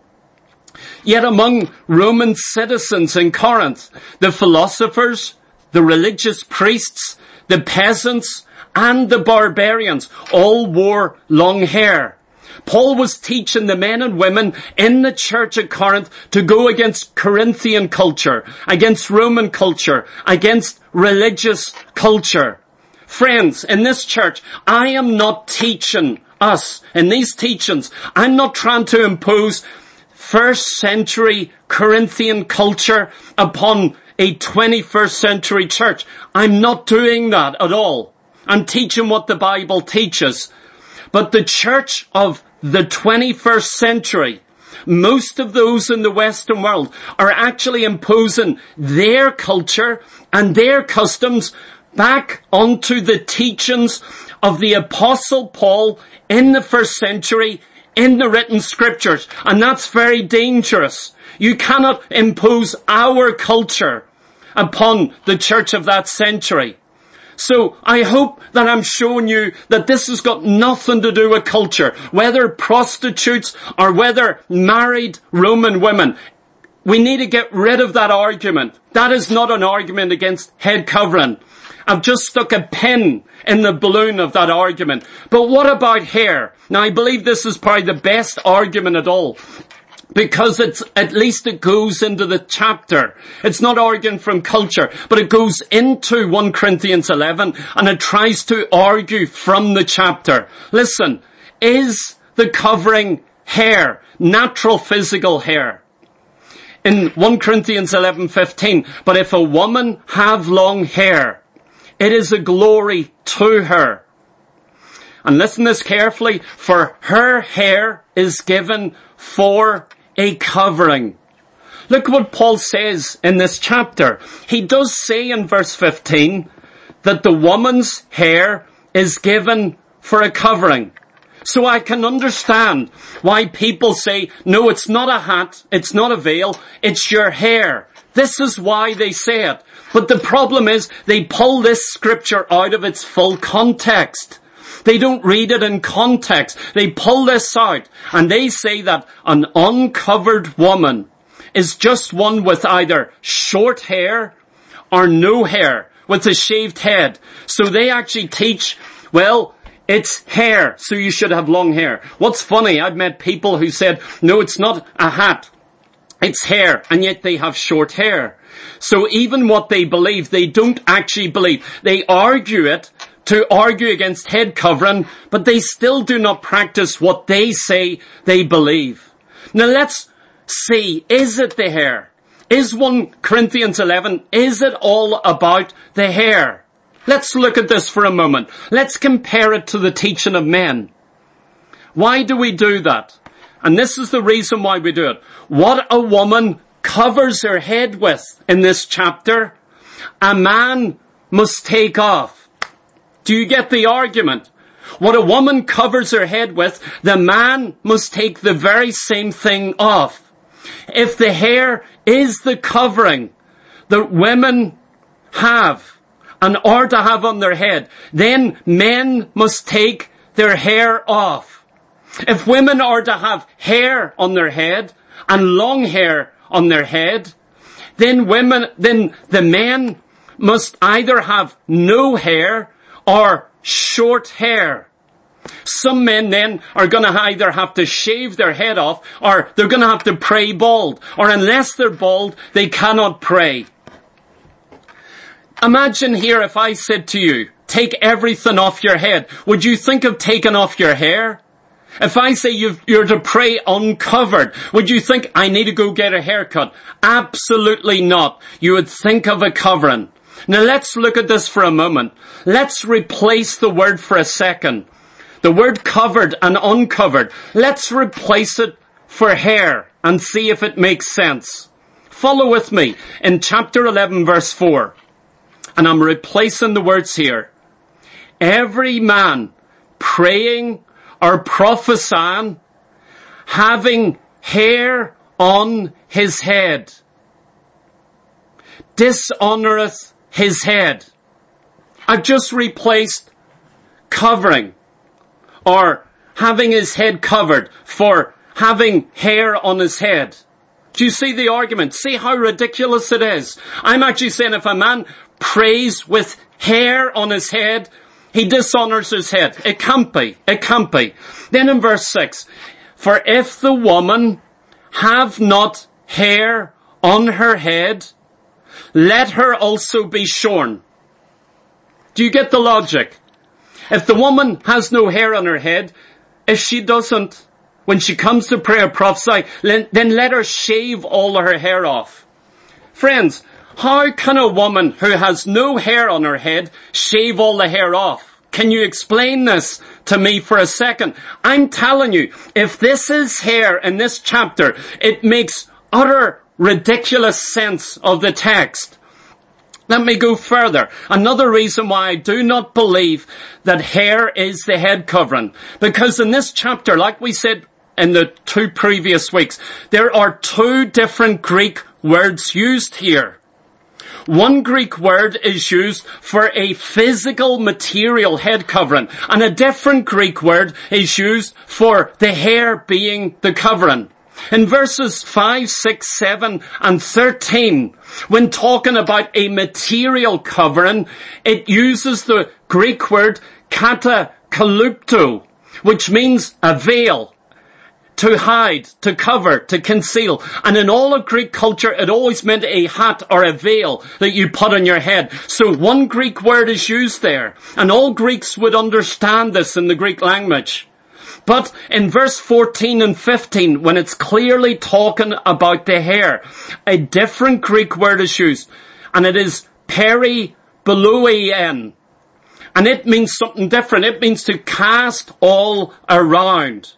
Yet among Roman citizens in Corinth, the philosophers, the religious priests, the peasants, and the barbarians all wore long hair. Paul was teaching the men and women in the church at Corinth to go against Corinthian culture, against Roman culture, against religious culture. Friends, in this church, I am not teaching us, in these teachings, I'm not trying to impose first century Corinthian culture upon a 21st century church. I'm not doing that at all. and teaching what the Bible teaches. But the church of the 21st century, most of those in the Western world, are actually imposing their culture and their customs back onto the teachings of the Apostle Paul in the first century in the written scriptures. And that's very dangerous. You cannot impose our culture upon the church of that century. So I hope that I'm showing you that this has got nothing to do with culture, whether prostitutes or whether married Roman women. We need to get rid of that argument. That is not an argument against head covering. I've just stuck a pin in the balloon of that argument. But what about hair? Now I believe this is probably the best argument at all, because at least it goes into the chapter. It's not arguing from culture, but it goes into 1 Corinthians 11 and it tries to argue from the chapter. Listen, is the covering hair, natural physical hair? In 1 Corinthians 11:15, but if a woman have long hair, it is a glory to her. And listen this carefully, for her hair is given for a covering. Look what Paul says in this chapter. He does say in verse 15 that the woman's hair is given for a covering. So I can understand why people say, no, it's not a hat, it's not a veil, it's your hair. This is why they say it. But the problem is they pull this scripture out of its full context. They don't read it in context. They pull this out and they say that an uncovered woman is just one with either short hair or no hair, with a shaved head. So they actually teach, well, it's hair, so you should have long hair. What's funny, I've met people who said, no, it's not a hat, it's hair, and yet they have short hair. So even what they believe, they don't actually believe. They argue it to argue against head covering, but they still do not practice what they say they believe. Now let's see, is it the hair? Is 1 Corinthians 11, is it all about the hair? Let's look at this for a moment. Let's compare it to the teaching of men. Why do we do that? And this is the reason why we do it. What a woman covers her head with in this chapter, a man must take off. Do you get the argument? What a woman covers her head with, the man must take the very same thing off. If the hair is the covering that women have and are to have on their head, then men must take their hair off. If women are to have hair on their head and long hair on their head, then the men must either have no hair or short hair. Some men then are going to either have to shave their head off or they're going to have to pray bald. Or unless they're bald, they cannot pray. Imagine here if I said to you, take everything off your head. Would you think of taking off your hair? If I say you're to pray uncovered, would you think, I need to go get a haircut? Absolutely not. You would think of a covering. Now let's look at this for a moment. Let's replace the word for a second. The word covered and uncovered. Let's replace it for hair and see if it makes sense. Follow with me in chapter 11 verse 4. And I'm replacing the words here. Every man praying or prophesying, having hair on his head, dishonoureth his head. I've just replaced covering or having his head covered for having hair on his head. Do you see the argument? See how ridiculous it is? I'm actually saying if a man prays with hair on his head, he dishonours his head. It can't be. It can't be. Then in verse 6, for if the woman have not hair on her head, let her also be shorn. Do you get the logic? If the woman has no hair on her head, if she doesn't, when she comes to pray or prophesy, then let her shave all of her hair off. Friends, how can a woman who has no hair on her head shave all the hair off? can you explain this to me for a second? I'm telling you, if this is hair in this chapter, it makes utter ridiculous sense of the text. Let me go further. Another reason why I do not believe that hair is the head covering. Because in this chapter, like we said in the 2 previous weeks, there are 2 different Greek words used here. One Greek word is used for a physical material head covering, and a different Greek word is used for the hair being the covering. In verses 5, 6, 7, and 13, when talking about a material covering, it uses the Greek word katakalupto, which means a veil, to hide, to cover, to conceal. And in all of Greek culture, it always meant a hat or a veil that you put on your head. So one Greek word is used there, and all Greeks would understand this in the Greek language. But in verse 14 and 15, when it's clearly talking about the hair, a different Greek word is used, and it is peribeluien. And it means something different. It means to cast all around.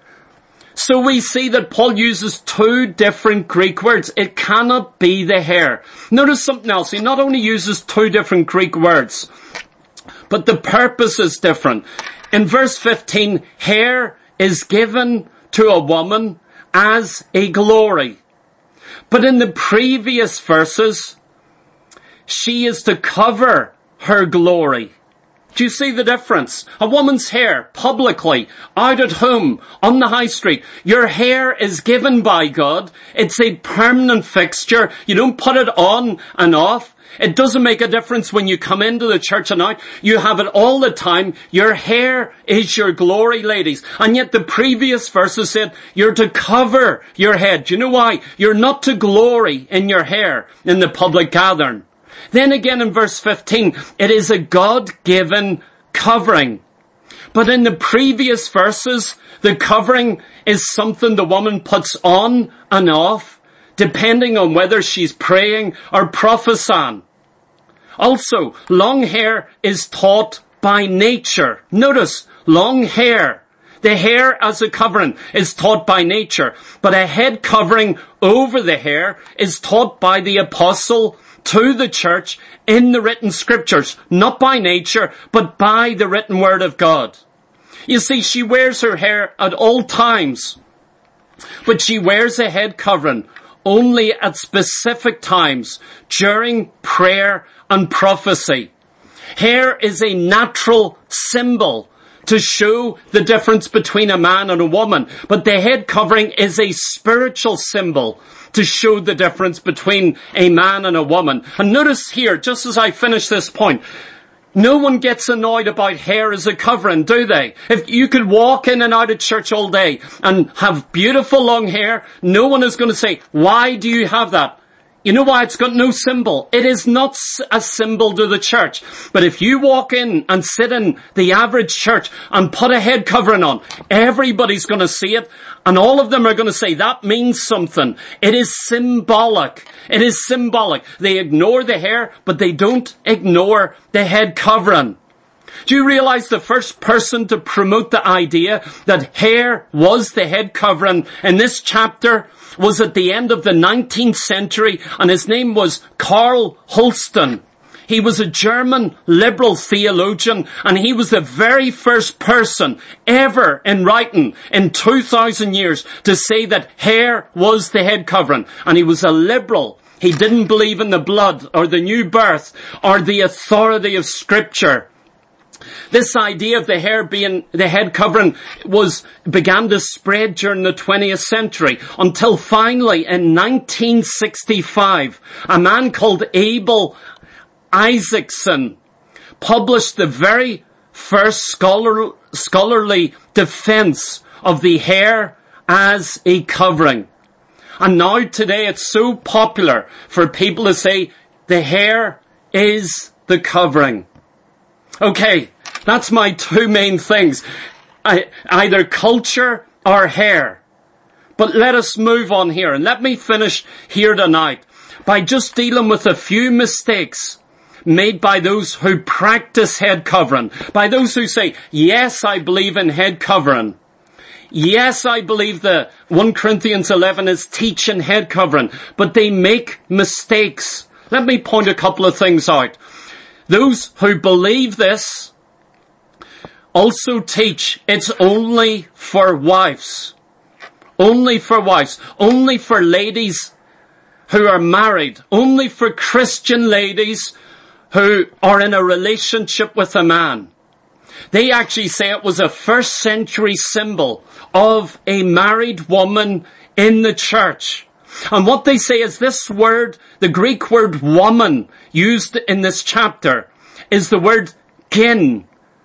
So we see that Paul uses 2 different Greek words. It cannot be the hair. Notice something else. He not only uses 2 different Greek words, but the purpose is different. In verse 15, hair is given to a woman as a glory. But in the previous verses, she is to cover her glory. Do you see the difference? A woman's hair, publicly, out at home, on the high street. Your hair is given by God. It's a permanent fixture. You don't put it on and off. It doesn't make a difference when you come into the church and out. You have it all the time. Your hair is your glory, ladies. And yet the previous verses said you're to cover your head. Do you know why? You're not to glory in your hair in the public gathering. Then again in verse 15, it is a God-given covering. But in the previous verses, the covering is something the woman puts on and off, depending on whether she's praying or prophesying. Also, long hair is taught by nature. Notice, long hair. The hair as a covering is taught by nature, but a head covering over the hair is taught by the apostle to the church in the written scriptures, not by nature, but by the written word of God. You see, she wears her hair at all times, but she wears a head covering only at specific times during prayer and prophecy. Hair is a natural symbol to show the difference between a man and a woman, but the head covering is a spiritual symbol to show the difference between a man and a woman. And notice here, just as I finish this point, no one gets annoyed about hair as a covering, do they? If you could walk in and out of church all day and have beautiful long hair, no one is going to say, why do you have that? You know why? It's got no symbol. It is not a symbol to the church. But if you walk in and sit in the average church and put a head covering on, everybody's going to see it. And all of them are going to say, that means something. It is symbolic. It is symbolic. They ignore the hair, but they don't ignore the head covering. Do you realize the first person to promote the idea that hair was the head covering in this chapter was at the end of the 19th century, and his name was Karl Holsten. He was a German liberal theologian, and he was the very first person ever in writing in 2,000 years to say that hair was the head covering. And he was a liberal. He didn't believe in the blood or the new birth or the authority of Scripture. This idea of the hair being the head covering began to spread during the 20th century until finally in 1965, a man called Abel Isaacson published the very first scholarly defense of the hair as a covering. And now today it's so popular for people to say the hair is the covering. Okay, that's my 2 main things. Either culture or hair. But let us move on here, and let me finish here tonight by just dealing with a few mistakes made by those who practice head covering, by those who say, yes, I believe in head covering. Yes, I believe that 1 Corinthians 11 is teaching head covering, but they make mistakes. Let me point a couple of things out. Those who believe this also teach it's only for wives. Only for wives. Only for ladies who are married. Only for Christian ladies who are in a relationship with a man. They actually say it was a first century symbol of a married woman in the church. And what they say is this word, the Greek word woman, used in this chapter, is the word gin,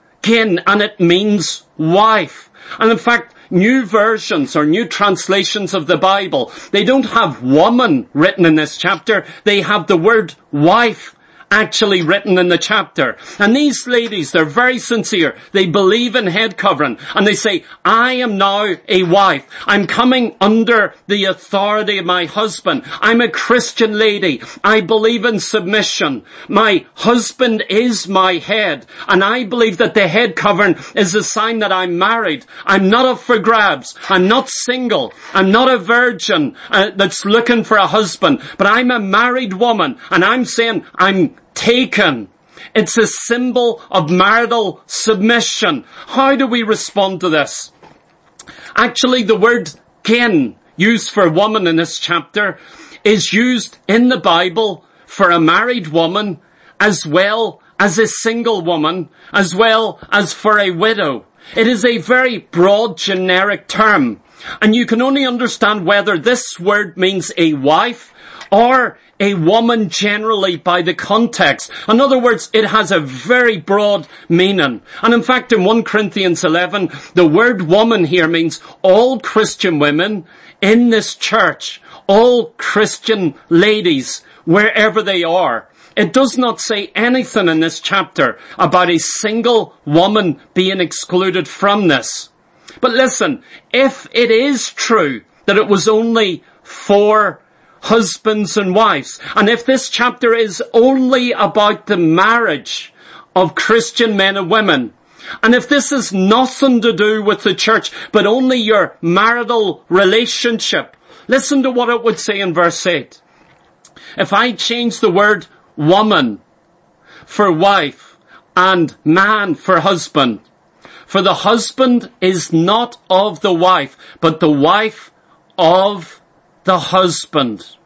and it means wife. And in fact, new versions or new translations of the Bible, they don't have woman written in this chapter, they have the word wife actually written in the chapter. And these ladies, they're very sincere. They believe in head covering. And they say, I am now a wife. I'm coming under the authority of my husband. I'm a Christian lady. I believe in submission. My husband is my head. And I believe that the head covering is a sign that I'm married. I'm not up for grabs. I'm not single. I'm not a virgin that's looking for a husband. But I'm a married woman. And I'm saying I'm taken. It's a symbol of marital submission. How do we respond to this? Actually, the word kin, used for woman in this chapter, is used in the Bible for a married woman as well as a single woman, as well as for a widow. It is a very broad, generic term. And you can only understand whether this word means a wife or a woman generally by the context. In other words, it has a very broad meaning. And in fact, in 1 Corinthians 11, the word woman here means all Christian women in this church, all Christian ladies, wherever they are. It does not say anything in this chapter about a single woman being excluded from this. But listen, if it is true that it was only for husbands and wives, and if this chapter is only about the marriage of Christian men and women, and if this has nothing to do with the church, but only your marital relationship, listen to what it would say in verse 8. If I change the word woman for wife and man for husband, for the husband is not of the wife, but the wife of the husband.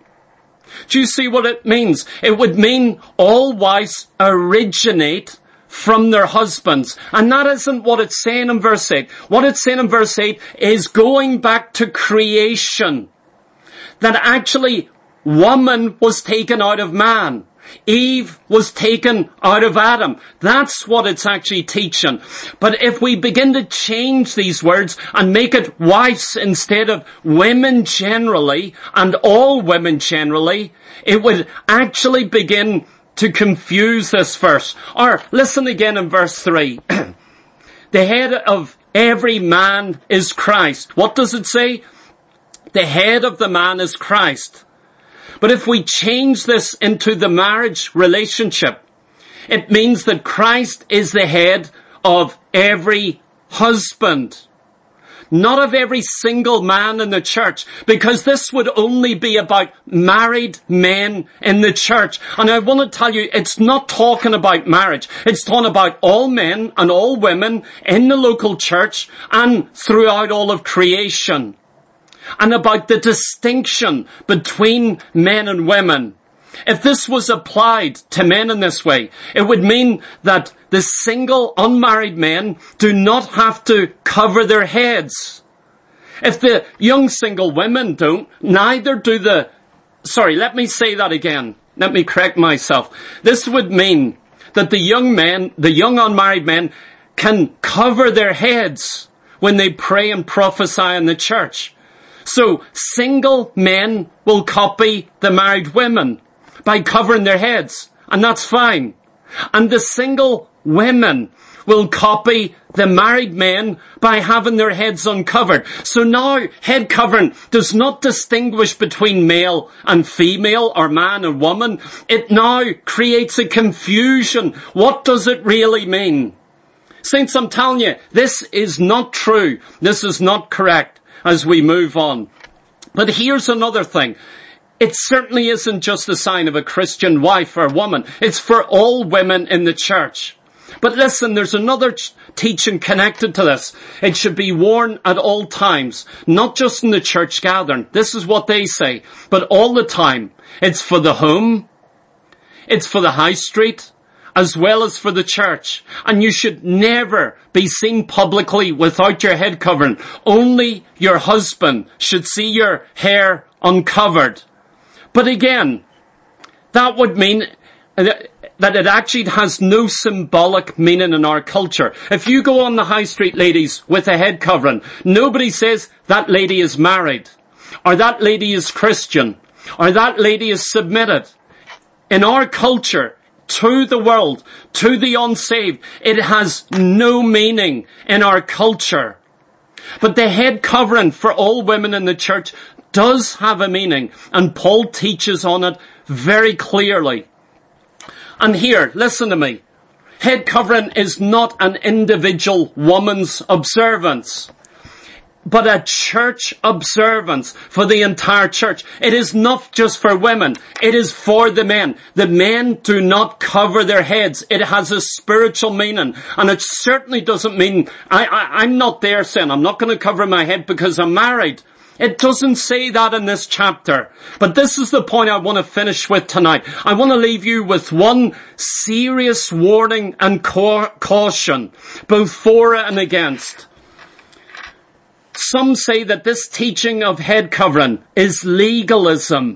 Do you see what it means? It would mean all wives originate from their husbands. And that isn't what it's saying in verse 8. What it's saying in verse 8 is going back to creation. That actually woman was taken out of man. Eve was taken out of Adam. That's what it's actually teaching. But if we begin to change these words and make it wives instead of women generally and all women generally, it would actually begin to confuse this verse. Or listen again in verse 3. The head of every man is Christ. What does it say? The head of the man is Christ. But if we change this into the marriage relationship, it means that Christ is the head of every husband, not of every single man in the church, because this would only be about married men in the church. And I want to tell you, it's not talking about marriage. It's talking about all men and all women in the local church and throughout all of creation. And about the distinction between men and women. If this was applied to men in this way, it would mean that the single unmarried men do not have to cover their heads. If the young single women don't, neither do let me say that again. Let me correct myself. This would mean that the young unmarried men can cover their heads when they pray and prophesy in the church. So single men will copy the married women by covering their heads, and that's fine. And the single women will copy the married men by having their heads uncovered. So now head covering does not distinguish between male and female or man and woman. It now creates a confusion. What does it really mean? Saints, I'm telling you, this is not true. This is not correct as we move on. But here's another thing. It certainly isn't just a sign of a Christian wife or woman. It's for all women in the church. But listen, there's another teaching connected to this. It should be worn at all times, not just in the church gathering. This is what they say, but all the time. It's for the home, it's for the high street, as well as for the church. And you should never be seen publicly without your head covering. Only your husband should see your hair uncovered. But again, that would mean that it actually has no symbolic meaning in our culture. If you go on the high street, ladies, with a head covering, nobody says that lady is married, or that lady is Christian, or that lady is submitted. In our culture, to the world, to the unsaved, it has no meaning in our culture. But the head covering for all women in the church does have a meaning, and Paul teaches on it very clearly. And here, listen to me. Head covering is not an individual woman's observance, but a church observance for the entire church. It is not just for women. It is for the men. The men do not cover their heads. It has a spiritual meaning. And it certainly doesn't mean, I'm not there saying I'm not going to cover my head because I'm married. It doesn't say that in this chapter. But this is the point I want to finish with tonight. I want to leave you with one serious warning and caution, both for and against. Some say that this teaching of head covering is legalism.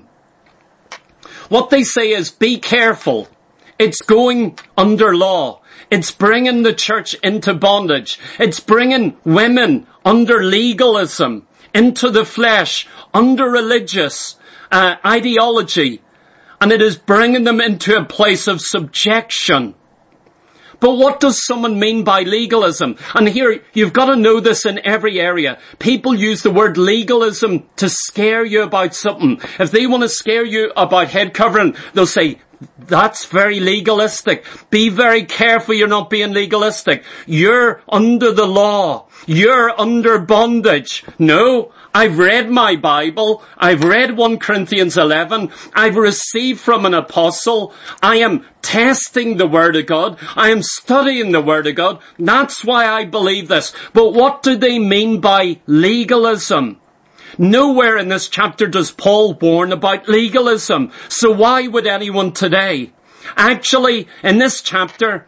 What they say is, be careful. It's going under law. It's bringing the church into bondage. It's bringing women under legalism, into the flesh, under religious ideology. And it is bringing them into a place of subjection. But what does someone mean by legalism? And here, you've got to know this in every area. People use the word legalism to scare you about something. If they want to scare you about head covering, they'll say, that's very legalistic. Be very careful you're not being legalistic. You're under the law. You're under bondage. No, I've read my Bible. I've read 1 Corinthians 11. I've received from an apostle. I am testing the Word of God. I am studying the Word of God. That's why I believe this. But what do they mean by legalism? Nowhere in this chapter does Paul warn about legalism. So why would anyone today? Actually, in this chapter,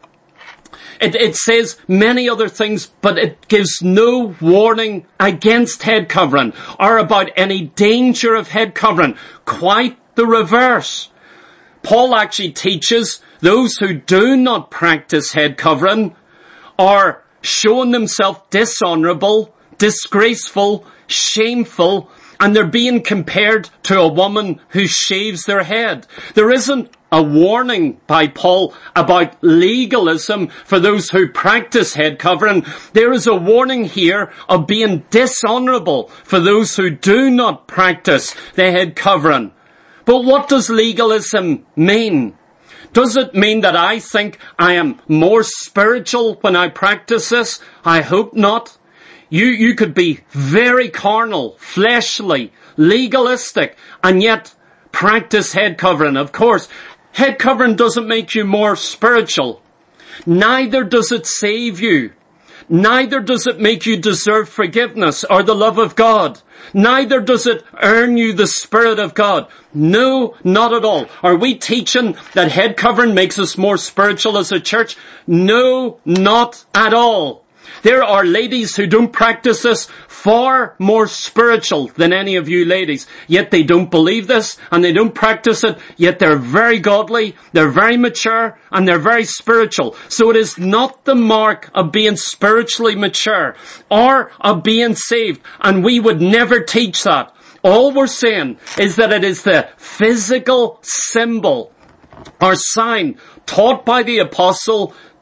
it says many other things, but it gives no warning against head covering or about any danger of head covering. Quite the reverse. Paul actually teaches those who do not practice head covering are showing themselves dishonorable, disgraceful, shameful, and they're being compared to a woman who shaves their head. There isn't a warning by Paul about legalism for those who practice head covering. There is a warning here of being dishonorable for those who do not practice the head covering. But what does legalism mean? Does it mean that I think I am more spiritual when I practice this? I hope not. You could be very carnal, fleshly, legalistic, and yet practice head covering. Of course, head covering doesn't make you more spiritual. Neither does it save you. Neither does it make you deserve forgiveness or the love of God. Neither does it earn you the Spirit of God. No, not at all. Are we teaching that head covering makes us more spiritual as a church? No, not at all. There are ladies who don't practice this far more spiritual than any of you ladies. Yet they don't believe this and they don't practice it. Yet they're very godly, they're very mature, and they're very spiritual. So it is not the mark of being spiritually mature or of being saved. And we would never teach that. All we're saying is that it is the physical symbol or sign taught by the apostle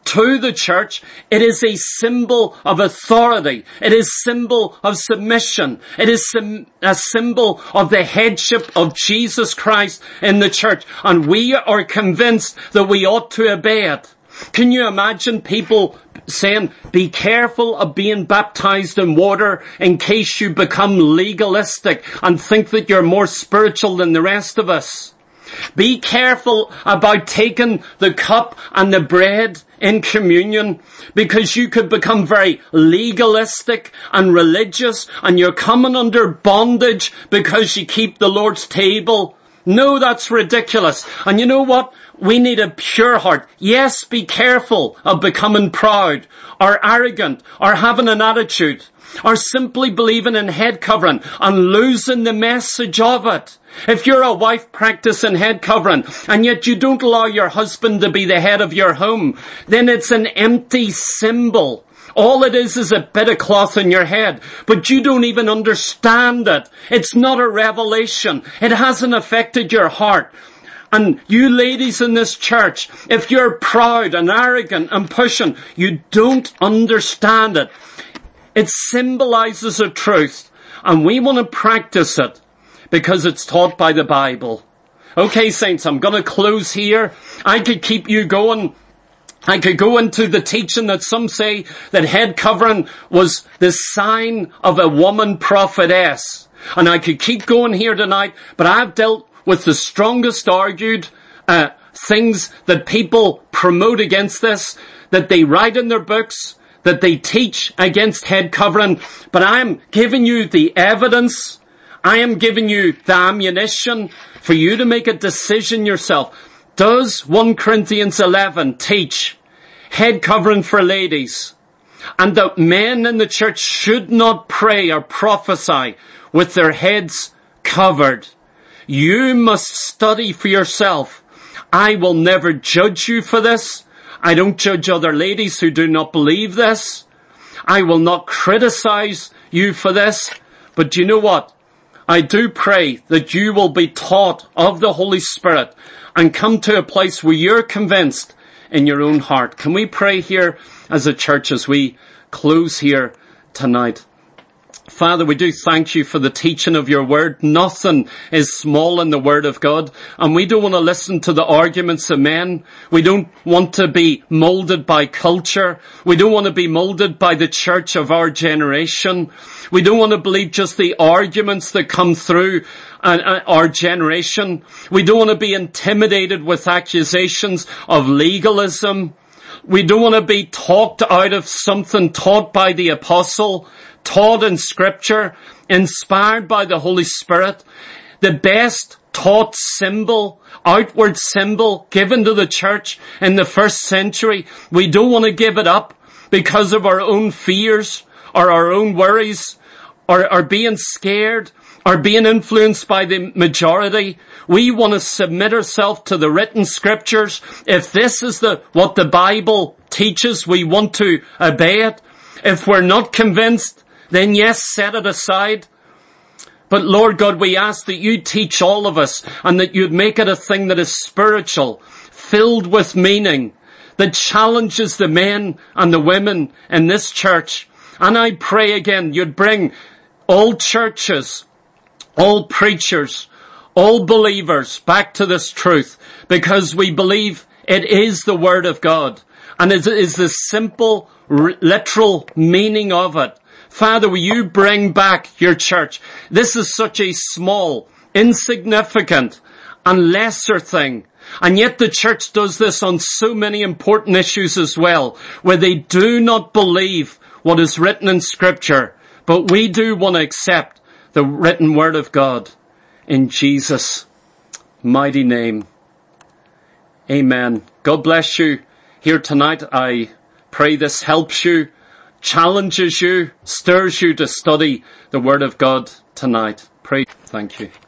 to the church. It is a symbol of authority. It is a symbol of submission. It is a symbol of the headship of Jesus Christ in the church. And we are convinced that we ought to obey it. Can you imagine people saying, be careful of being baptized in water in case you become legalistic and think that you're more spiritual than the rest of us? Be careful about taking the cup and the bread in communion, because you could become very legalistic and religious and you're coming under bondage because you keep the Lord's table. No, that's ridiculous. And you know what? We need a pure heart. Yes, be careful of becoming proud or arrogant or having an attitude or simply believing in head covering and losing the message of it. If you're a wife practicing head covering and yet you don't allow your husband to be the head of your home, then it's an empty symbol. All it is a bit of cloth in your head, but you don't even understand it. It's not a revelation. It hasn't affected your heart. And you ladies in this church, if you're proud and arrogant and pushing, you don't understand it. It symbolizes a truth, and we want to practice it because it's taught by the Bible. Okay, saints, I'm going to close here. I could keep you going. I could go into the teaching that some say that head covering was the sign of a woman prophetess. And I could keep going here tonight, but I've dealt with the strongest argued things that people promote against this, that they write in their books, that they teach against head covering. But I am giving you the evidence. I am giving you the ammunition for you to make a decision yourself. Does 1 Corinthians 11 teach head covering for ladies, and that men in the church should not pray or prophesy with their heads covered? You must study for yourself. I will never judge you for this. I don't judge other ladies who do not believe this. I will not criticize you for this. But do you know what? I do pray that you will be taught of the Holy Spirit and come to a place where you're convinced in your own heart. Can we pray here as a church as we close here tonight? Father, we do thank you for the teaching of your word. Nothing is small in the word of God. And we don't want to listen to the arguments of men. We don't want to be molded by culture. We don't want to be molded by the church of our generation. We don't want to believe just the arguments that come through our generation. We don't want to be intimidated with accusations of legalism. We don't want to be talked out of something taught by the apostle, taught in scripture, inspired by the Holy Spirit. The best taught symbol, outward symbol given to the church in the first century. We don't want to give it up because of our own fears or our own worries or being scared or being influenced by the majority. We want to submit ourselves to the written scriptures. If this is what the Bible teaches, we want to obey it. If we're not convinced, then yes, set it aside. But Lord God, we ask that you teach all of us and that you'd make it a thing that is spiritual, filled with meaning, that challenges the men and the women in this church. And I pray again, you'd bring all churches, all preachers, all believers back to this truth, because we believe it is the Word of God and it is the simple, literal meaning of it. Father, will you bring back your church? This is such a small, insignificant and lesser thing. And yet the church does this on so many important issues as well, where they do not believe what is written in Scripture. But we do want to accept the written Word of God in Jesus' mighty name. Amen. God bless you here tonight. I pray this helps you, challenges you, stirs you to study the Word of God tonight. Pray. Thank you.